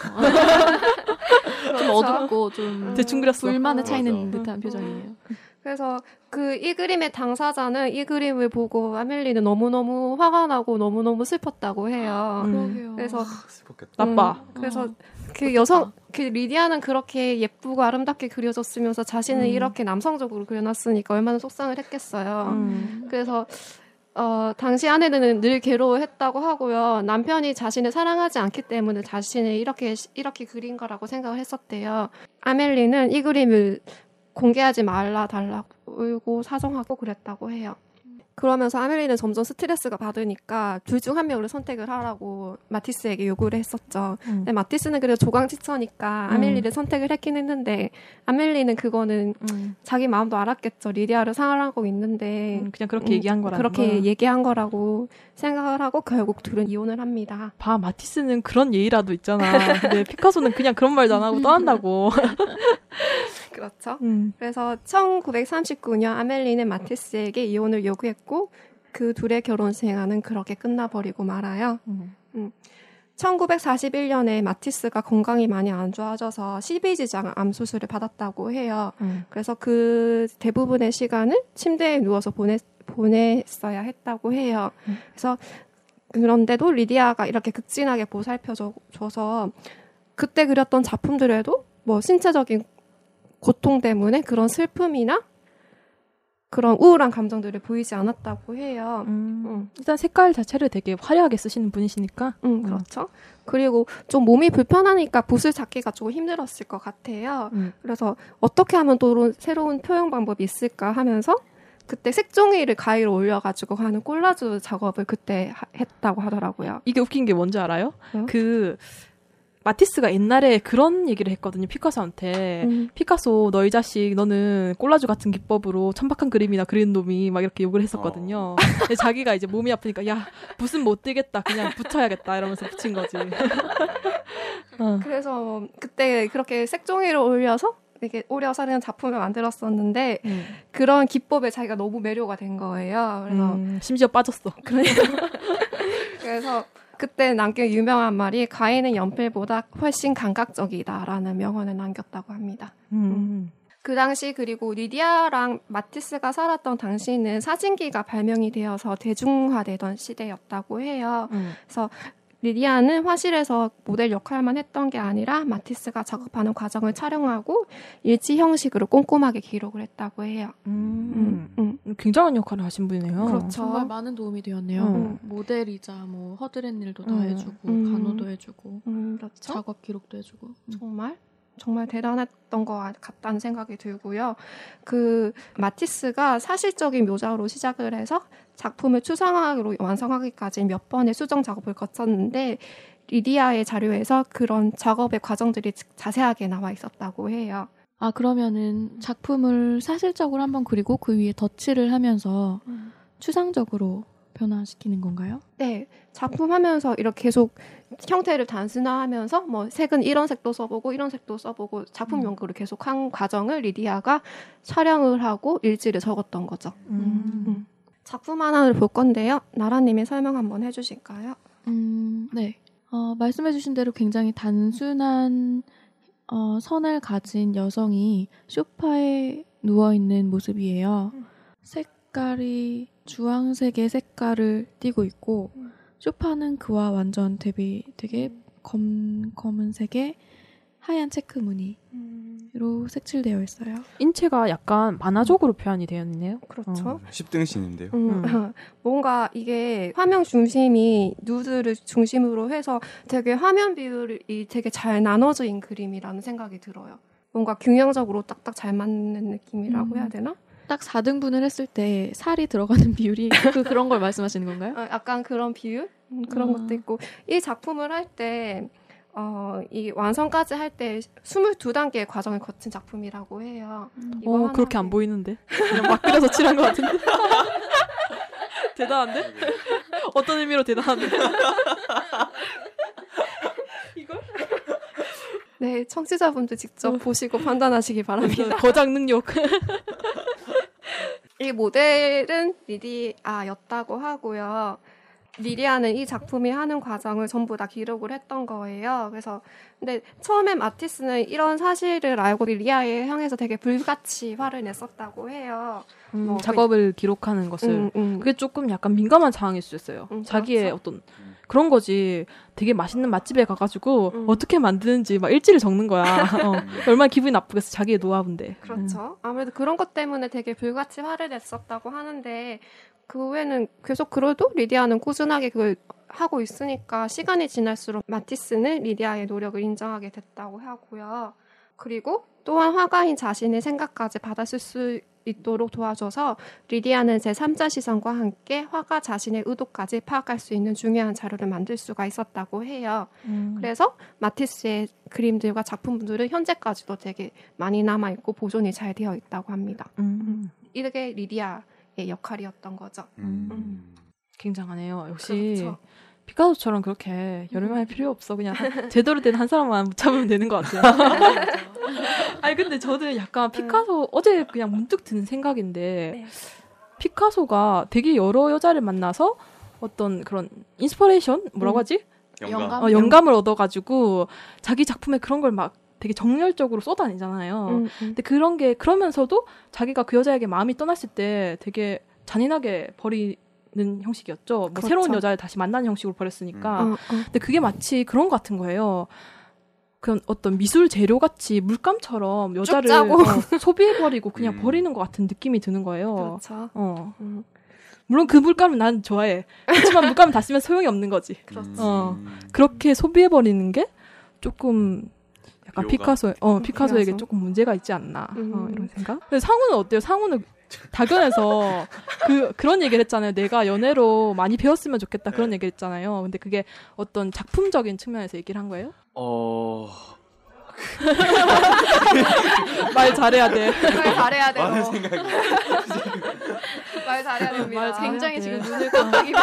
좀 어둡고 좀 대충 그렸어. 불만에 차 있는 맞아. 듯한 표정이에요. 그래서 그 이 그림의 당사자는 이 그림을 보고 아멜리는 너무너무 화가 나고 너무너무 슬펐다고 해요. 음. 그러게요. 그래서 슬펐겠다. 나빠. 음, 그래서 어. 그 여성 그 리디아는 그렇게 예쁘고 아름답게 그려졌으면서 자신은 음. 이렇게 남성적으로 그려놨으니까 얼마나 속상을 했겠어요. 음. 그래서 어, 당시 아내는 늘 괴로워했다고 하고요. 남편이 자신을 사랑하지 않기 때문에 자신을 이렇게 이렇게 그린 거라고 생각을 했었대요. 아멜리는 이 그림을 공개하지 말라 달라고 울고 사정하고 그랬다고 해요. 그러면서 아멜리는 점점 스트레스가 받으니까 둘 중 한 명을 선택을 하라고 마티스에게 요구를 했었죠. 음. 근데 마티스는 그래도 조강지처니까 아멜리를 음. 선택을 했긴 했는데 아멜리는 그거는 음. 자기 마음도 알았겠죠. 리디아를 사랑하고 있는데 음, 그냥 그렇게 얘기한 거라는 그렇게 거야. 얘기한 거라고 생각을 하고 결국 둘은 이혼을 합니다. 봐, 마티스는 그런 예의라도 있잖아. 근데 피카소는 그냥 그런 말도 안 하고 떠난다고. 그렇죠. 음. 그래서 천구백삼십구 년 아멜리는 마티스에게 이혼을 요구했고 그 둘의 결혼 생활은 그렇게 끝나버리고 말아요. 음. 음. 천구백사십일 년에 마티스가 건강이 많이 안 좋아져서 십이지장 암 수술을 받았다고 해요. 음. 그래서 그 대부분의 시간을 침대에 누워서 보내, 보냈어야 했다고 해요. 음. 그래서 그런데도 리디아가 이렇게 극진하게 보살펴줘서 그때 그렸던 작품들에도 뭐 신체적인 고통 때문에 그런 슬픔이나 그런 우울한 감정들을 보이지 않았다고 해요. 음. 음. 일단 색깔 자체를 되게 화려하게 쓰시는 분이시니까. 음, 그렇죠. 그리고 좀 몸이 불편하니까 붓을 잡기가 조금 힘들었을 것 같아요. 음. 그래서 어떻게 하면 또 새로운 표현 방법이 있을까 하면서 그때 색종이를 가위로 올려가지고 하는 콜라주 작업을 그때 하, 했다고 하더라고요. 이게 웃긴 게 뭔지 알아요? 어? 그 마티스가 옛날에 그런 얘기를 했거든요. 피카소한테. 음. 피카소 너 이 자식 너는 콜라주 같은 기법으로 천박한 그림이나 그리는 놈이 막 이렇게 욕을 했었거든요. 근데 자기가 이제 몸이 아프니까 야 붓은 못 들겠다. 그냥 붙여야겠다 이러면서 붙인 거지. 어. 그래서 그때 그렇게 색종이를 올려서 이렇게 오려서는 작품을 만들었었는데 음. 그런 기법에 자기가 너무 매료가 된 거예요. 그래서 음, 심지어 빠졌어. 그래서 그때 남긴 유명한 말이 가위는 연필보다 훨씬 감각적이다라는 명언을 남겼다고 합니다. 음. 그 당시 그리고 리디아랑 마티스가 살았던 당시는 사진기가 발명이 되어서 대중화되던 시대였다고 해요. 음. 그래서 리디아는 화실에서 모델 역할만 했던 게 아니라 마티스가 작업하는 과정을 촬영하고 일지 형식으로 꼼꼼하게 기록을 했다고 해요. 음. 음, 음. 굉장한 역할을 하신 분이네요. 그렇죠. 정말 많은 도움이 되었네요. 음. 모델이자 뭐 허드렛 일도 다 음. 해주고 음. 간호도 해주고 음, 그렇죠. 작업 기록도 해주고. 음. 정말 정말 대단했던 것 같다는 생각이 들고요. 그 마티스가 사실적인 묘사로 시작을 해서 작품을 추상화로 완성하기까지 몇 번의 수정 작업을 거쳤는데 리디아의 자료에서 그런 작업의 과정들이 자세하게 나와 있었다고 해요. 아 그러면은 작품을 사실적으로 한번 그리고 그 위에 덧칠을 하면서 음. 추상적으로 변화시키는 건가요? 네, 작품 하면서 이렇게 계속 형태를 단순화하면서 뭐 색은 이런 색도 써보고 이런 색도 써보고 작품 연구를 계속 한 과정을 리디아가 촬영을 하고 일지를 적었던 거죠. 음. 음. 작품 하나를 볼 건데요. 나라님이 설명 한번 해주실까요? 음, 네. 어, 말씀해주신 대로 굉장히 단순한 어, 선을 가진 여성이 소파에 누워있는 모습이에요. 음. 색깔이 주황색의 색깔을 띠고 있고 음. 소파는 그와 완전 대비 되게 검, 검은색의 하얀 체크 무늬로 음. 색칠되어 있어요. 인체가 약간 만화적으로 표현이 되어 있네요. 그렇죠. 어. 십등신인데요. 음. 음. 뭔가 이게 화면 중심이 누드를 중심으로 해서 되게 화면 비율이 되게 잘 나눠져 있는 그림이라는 생각이 들어요. 뭔가 균형적으로 딱딱 잘 맞는 느낌이라고 음. 해야 되나? 딱 사 등분을 했을 때 살이 들어가는 비율이 그, 그런 걸 말씀하시는 건가요? 어, 약간 그런 비율? 음, 그런 아. 것도 있고 이 작품을 할 때 어, 이 완성까지 할 때 스물두 단계의 과정을 거친 작품이라고 해요. 음. 어, 그렇게 안 보이는데? 그냥 막 그려서 칠한 것 같은데? 대단한데? 어떤 의미로 대단한데? 이걸? 네, 청취자분들 직접 어. 보시고 판단하시기 바랍니다. 거장 능력. 이 모델은 리디아였다고 하고요. 리디아는 이 작품이 하는 과정을 전부 다 기록을 했던 거예요. 그래서 근데 처음에 마티스는 이런 사실을 알고 리디아에 향해서 되게 불같이 화를 냈었다고 해요. 음, 뭐 작업을 그, 기록하는 것을 음, 음. 그게 조금 약간 민감한 상황일 수 있어요. 음, 자기의 그렇죠? 어떤 그런 거지. 되게 맛있는 맛집에 가가지고 음. 어떻게 만드는지 막 일지를 적는 거야. 어, 얼마나 기분이 나쁘겠어. 자기의 노하우인데. 그렇죠. 음. 아무래도 그런 것 때문에 되게 불같이 화를 냈었다고 하는데 그 후에는 계속 그래도 리디아는 꾸준하게 그걸 하고 있으니까 시간이 지날수록 마티스는 리디아의 노력을 인정하게 됐다고 하고요. 그리고 또한 화가인 자신의 생각까지 받아쓸 수 있도록 도와줘서 리디아는 제삼자 시선과 함께 화가 자신의 의도까지 파악할 수 있는 중요한 자료를 만들 수가 있었다고 해요. 음. 그래서 마티스의 그림들과 작품들은 현재까지도 되게 많이 남아있고 보존이 잘 되어 있다고 합니다. 음. 이게 리디아의 역할이었던 거죠. 음. 음. 굉장하네요. 역시 그렇죠. 피카소처럼 그렇게 여름할 필요 없어. 그냥 제대로 된 한 사람만 못 잡으면 되는 것 같아요. 아니 근데 저는 약간 피카소 음. 어제 그냥 문득 드는 생각인데 네. 피카소가 되게 여러 여자를 만나서 어떤 그런 인스퍼레이션 뭐라고 음. 하지? 영감. 어, 영감을 얻어가지고 자기 작품에 그런 걸 막 되게 정열적으로 쏟아내잖아요. 음, 음. 근데 그런 게 그러면서도 자기가 그 여자에게 마음이 떠났을 때 되게 잔인하게 버리 는 형식이었죠. 뭐 그렇죠. 새로운 여자를 다시 만나는 형식으로 버렸으니까. 음. 어, 어. 근데 그게 마치 그런 것 같은 거예요. 그런 어떤 미술 재료 같이 물감처럼 여자를 어, 소비해버리고 그냥 음. 버리는 것 같은 느낌이 드는 거예요. 그렇죠. 어. 음. 물론 그 물감은 난 좋아해. 그렇지만 물감을 다 쓰면 소용이 없는 거지. 그렇죠. 어. 그렇게 소비해버리는 게 조금 약간 비호가? 피카소, 어, 피카소에게 피카소? 조금 문제가 있지 않나. 음. 어, 이런 생각. 근데 상우는 어때요? 상우는 다견에서 그 그런 얘기를 했잖아요. 내가 연애로 많이 배웠으면 좋겠다 그런 얘기를 했잖아요. 근데 그게 어떤 작품적인 측면에서 얘기를 한 거예요? 어. 말 잘해야 돼. 말 잘해야 돼. 많은 생각이. 말 잘해야 됩니다. 말 굉장히 지금 눈을 깜빡이고.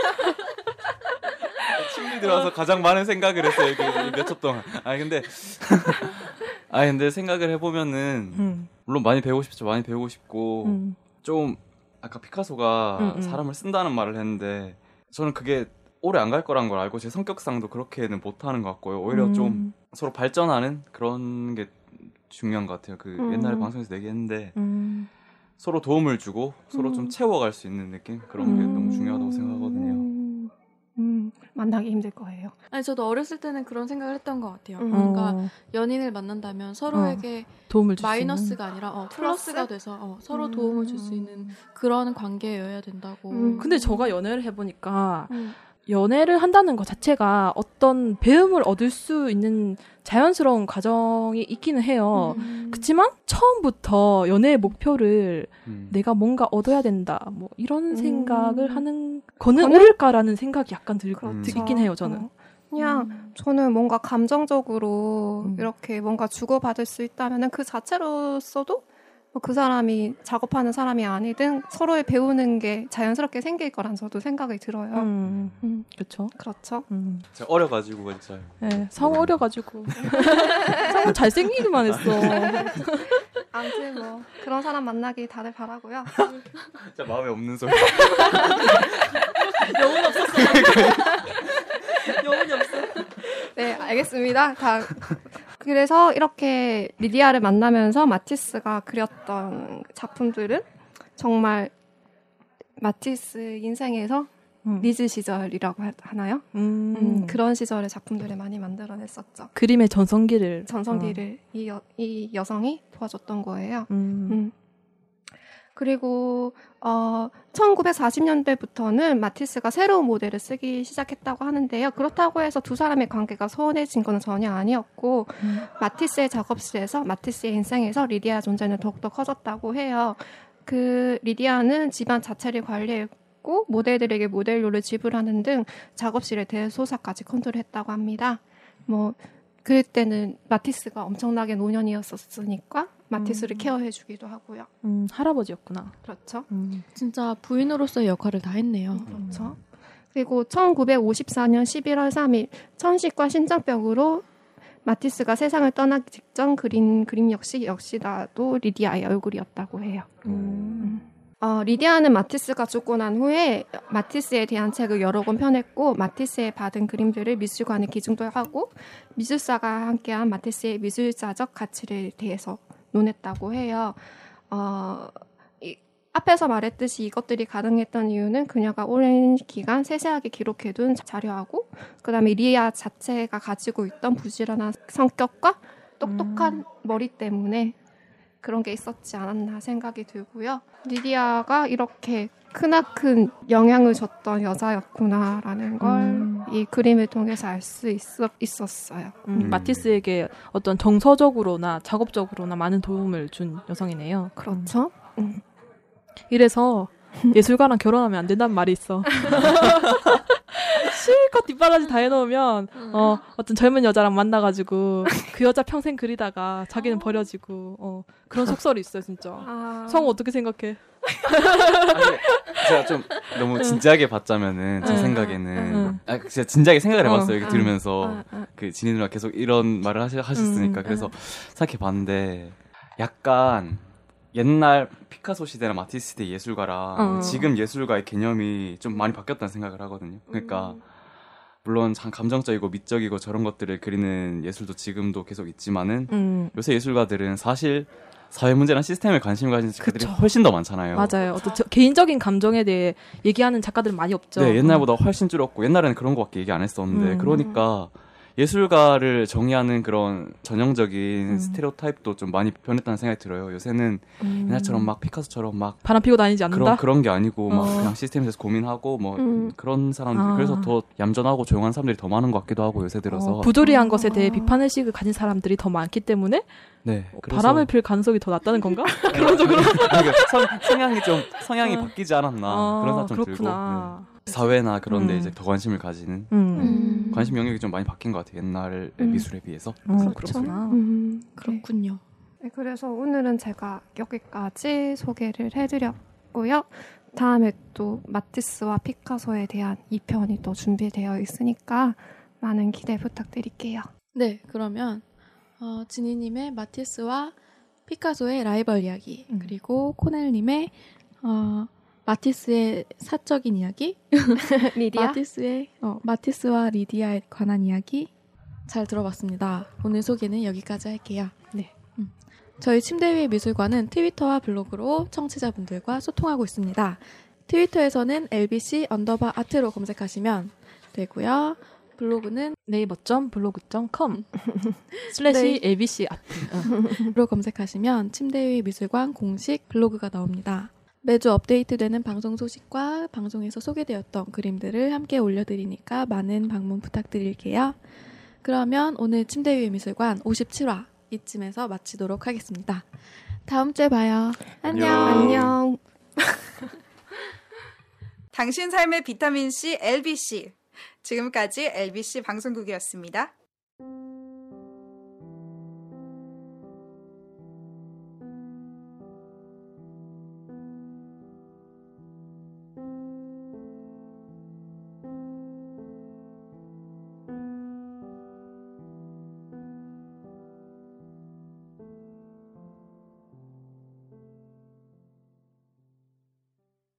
침이 들어와서 가장 많은 생각을 했어요. 몇 초 동안. 아니 근데 아니 근데 생각을 해보면은. 음. 물론 많이 배우고 싶죠. 많이 배우고 싶고 음. 좀 아까 피카소가 음, 음. 사람을 쓴다는 말을 했는데 저는 그게 오래 안 갈 거란 걸 알고 제 성격상도 그렇게는 못하는 것 같고요. 오히려 음. 좀 서로 발전하는 그런 게 중요한 것 같아요. 그 음. 옛날에 방송에서 얘기했는데 음. 서로 도움을 주고 서로 음. 좀 채워갈 수 있는 느낌 그런 게 음. 너무 중요하다고 생각하거든요. 음, 만나기 힘들 거예요. 아니 저도 어렸을 때는 그런 생각을 했던 것 같아요. 음. 뭔가 연인을 만난다면 서로에게 어. 도움을 줄 마이너스가 아니라 어, 플러스가 돼서 어, 서로 음. 도움을 줄 수 있는 그런 관계여야 된다고. 음. 근데 제가 연애를 해보니까 음. 연애를 한다는 것 자체가 어떤 배움을 얻을 수 있는 자연스러운 과정이 있기는 해요. 음. 그렇지만 처음부터 연애의 목표를 음. 내가 뭔가 얻어야 된다 뭐 이런 음. 생각을 하는 거는 저는? 옳을까라는 생각이 약간 들, 그렇죠. 들긴 해요. 저는. 어. 그냥 음. 저는 뭔가 감정적으로 음. 이렇게 뭔가 주고받을 수 있다면 그 자체로서도 뭐 그 사람이 작업하는 사람이 아니든 서로의 배우는 게 자연스럽게 생길 거란 저도 생각이 들어요. 음. 음. 그렇죠. 그렇죠. 음. 제가 어려가지고 진짜. 네, 상우 어려가지고. 상우 잘생기기만 했어. 아무튼 뭐 그런 사람 만나기 다들 바라고요. 진짜 마음에 없는 소리. 영혼 없었어. 영혼이 없어. 네, 알겠습니다. 다. 그래서 이렇게 리디아를 만나면서 마티스가 그렸던 작품들은 정말 마티스 인생에서 음. 리즈 시절이라고 하나요? 음. 음, 그런 시절의 작품들을 많이 만들어냈었죠. 그림의 전성기를 전성기를 어. 이, 여, 이 여성이 도와줬던 거예요. 음. 음. 그리고 어, 천구백사십 년대부터는 마티스가 새로운 모델을 쓰기 시작했다고 하는데요. 그렇다고 해서 두 사람의 관계가 소원해진 건 전혀 아니었고 음. 마티스의 작업실에서 마티스의 인생에서 리디아 존재는 더욱더 커졌다고 해요. 그 리디아는 집안 자체를 관리했고 모델들에게 모델료를 지불하는 등 작업실의 대소사까지 컨트롤했다고 합니다. 뭐 그때는 마티스가 엄청나게 노년이었었으니까 마티스를 음. 케어해주기도 하고요. 음, 할아버지였구나. 그렇죠. 음. 진짜 부인으로서의 역할을 다 했네요. 음, 그렇죠. 그리고 천구백오십사 년 십일월 삼일 천식과 신장병으로 마티스가 세상을 떠나기 직전 그린 그림 역시 역시 나도 리디아의 얼굴이었다고 해요. 음. 음. 어, 리디아는 마티스가 죽고 난 후에 마티스에 대한 책을 여러 권 펴냈고 마티스에 받은 그림들을 미술관에 기증도 하고 미술사가 함께한 마티스의 미술사적 가치를 대해서 논했다고 해요. 어, 이, 앞에서 말했듯이 이것들이 가능했던 이유는 그녀가 오랜 기간 세세하게 기록해둔 자료하고 그 다음에 리디아 자체가 가지고 있던 부지런한 성격과 똑똑한 음. 머리 때문에 그런 게 있었지 않았나 생각이 들고요. 리디아가 이렇게 크나큰 영향을 줬던 여자였구나라는 걸 이 음. 그림을 통해서 알 수 있었어요. 음, 음. 마티스에게 어떤 정서적으로나 작업적으로나 많은 도움을 준 여성이네요. 그렇죠. 음. 이래서 예술가랑 결혼하면 안 된다는 말이 있어. 실컷 뒷바라지 다 해놓으면 어, 어떤 젊은 여자랑 만나가지고 그 여자 평생 그리다가 자기는 버려지고 어, 그런 속설이 있어요 진짜. 아... 성우 어떻게 생각해? 아니, 제가 좀 너무 진지하게 봤자면은 제 생각에는 아, 진짜 진지하게 생각을 해봤어요. 이렇게 들으면서 그 지니 누나 계속 이런 말을 하시, 하셨으니까 그래서 생각해봤는데 약간 옛날 피카소 시대나 마티스 시대 예술가랑 어. 지금 예술가의 개념이 좀 많이 바뀌었다는 생각을 하거든요. 그러니까 음. 물론 참 감정적이고 미적이고 저런 것들을 그리는 예술도 지금도 계속 있지만은 음. 요새 예술가들은 사실 사회 문제나 시스템에 관심을 가진 작가들이 그쵸. 훨씬 더 많잖아요. 맞아요. 어떤 저, 개인적인 감정에 대해 얘기하는 작가들은 많이 없죠. 네, 옛날보다 훨씬 줄었고 옛날에는 그런 거밖에 얘기 안 했었는데 음. 그러니까 예술가를 정의하는 그런 전형적인 음. 스테레오타입도 좀 많이 변했다는 생각이 들어요. 요새는 음. 옛날처럼 막 피카소처럼 막 바람 피고 다니지 않는다? 그런, 그런 게 아니고 어. 막 그냥 시스템에서 고민하고 뭐 음. 그런 사람들 아. 그래서 더 얌전하고 조용한 사람들이 더 많은 것 같기도 하고 요새 들어서 어, 부조리한 아. 것에 대해 비판의식을 가진 사람들이 더 많기 때문에 네, 바람을 필 가능성이 더 낮다는 건가? 결론적으로 성, 성향이 좀 성향이 어. 바뀌지 않았나 아, 그런 생각 좀 그렇구나. 들고 네. 사회나 그런 데 음. 이제 더 관심을 가지는 음. 관심 영역이 좀 많이 바뀐 것 같아요. 옛날의 음. 미술에 비해서. 음, 그렇구나. 음, 그렇군요. 네, 그래서 오늘은 제가 여기까지 소개를 해드렸고요. 다음에 또 마티스와 피카소에 대한 이 편이 또 준비되어 있으니까 많은 기대 부탁드릴게요. 네, 그러면 어, 지니님의 마티스와 피카소의 라이벌 이야기 음. 그리고 코넬님의 어, 마티스의 사적인 이야기, 리디아? 마티스의 어, 마티스와 리디아에 관한 이야기 잘 들어봤습니다. 오늘 소개는 여기까지 할게요. 네. 음. 저희 침대 위의 미술관은 트위터와 블로그로 청취자분들과 소통하고 있습니다. 트위터에서는 엘비씨 언더바 아트로 검색하시면 되고요. 블로그는 네이버 점 블로그 점 컴 슬래시 엘비씨 아트로 검색하시면 침대 위의 미술관 공식 블로그가 나옵니다. 매주 업데이트되는 방송 소식과 방송에서 소개되었던 그림들을 함께 올려드리니까 많은 방문 부탁드릴게요. 그러면 오늘 침대 위의 미술관 오십칠 화 이쯤에서 마치도록 하겠습니다. 다음 주에 봐요. 안녕. 안녕. 당신 삶의 비타민C 엘비씨. 지금까지 엘비씨 방송국이었습니다.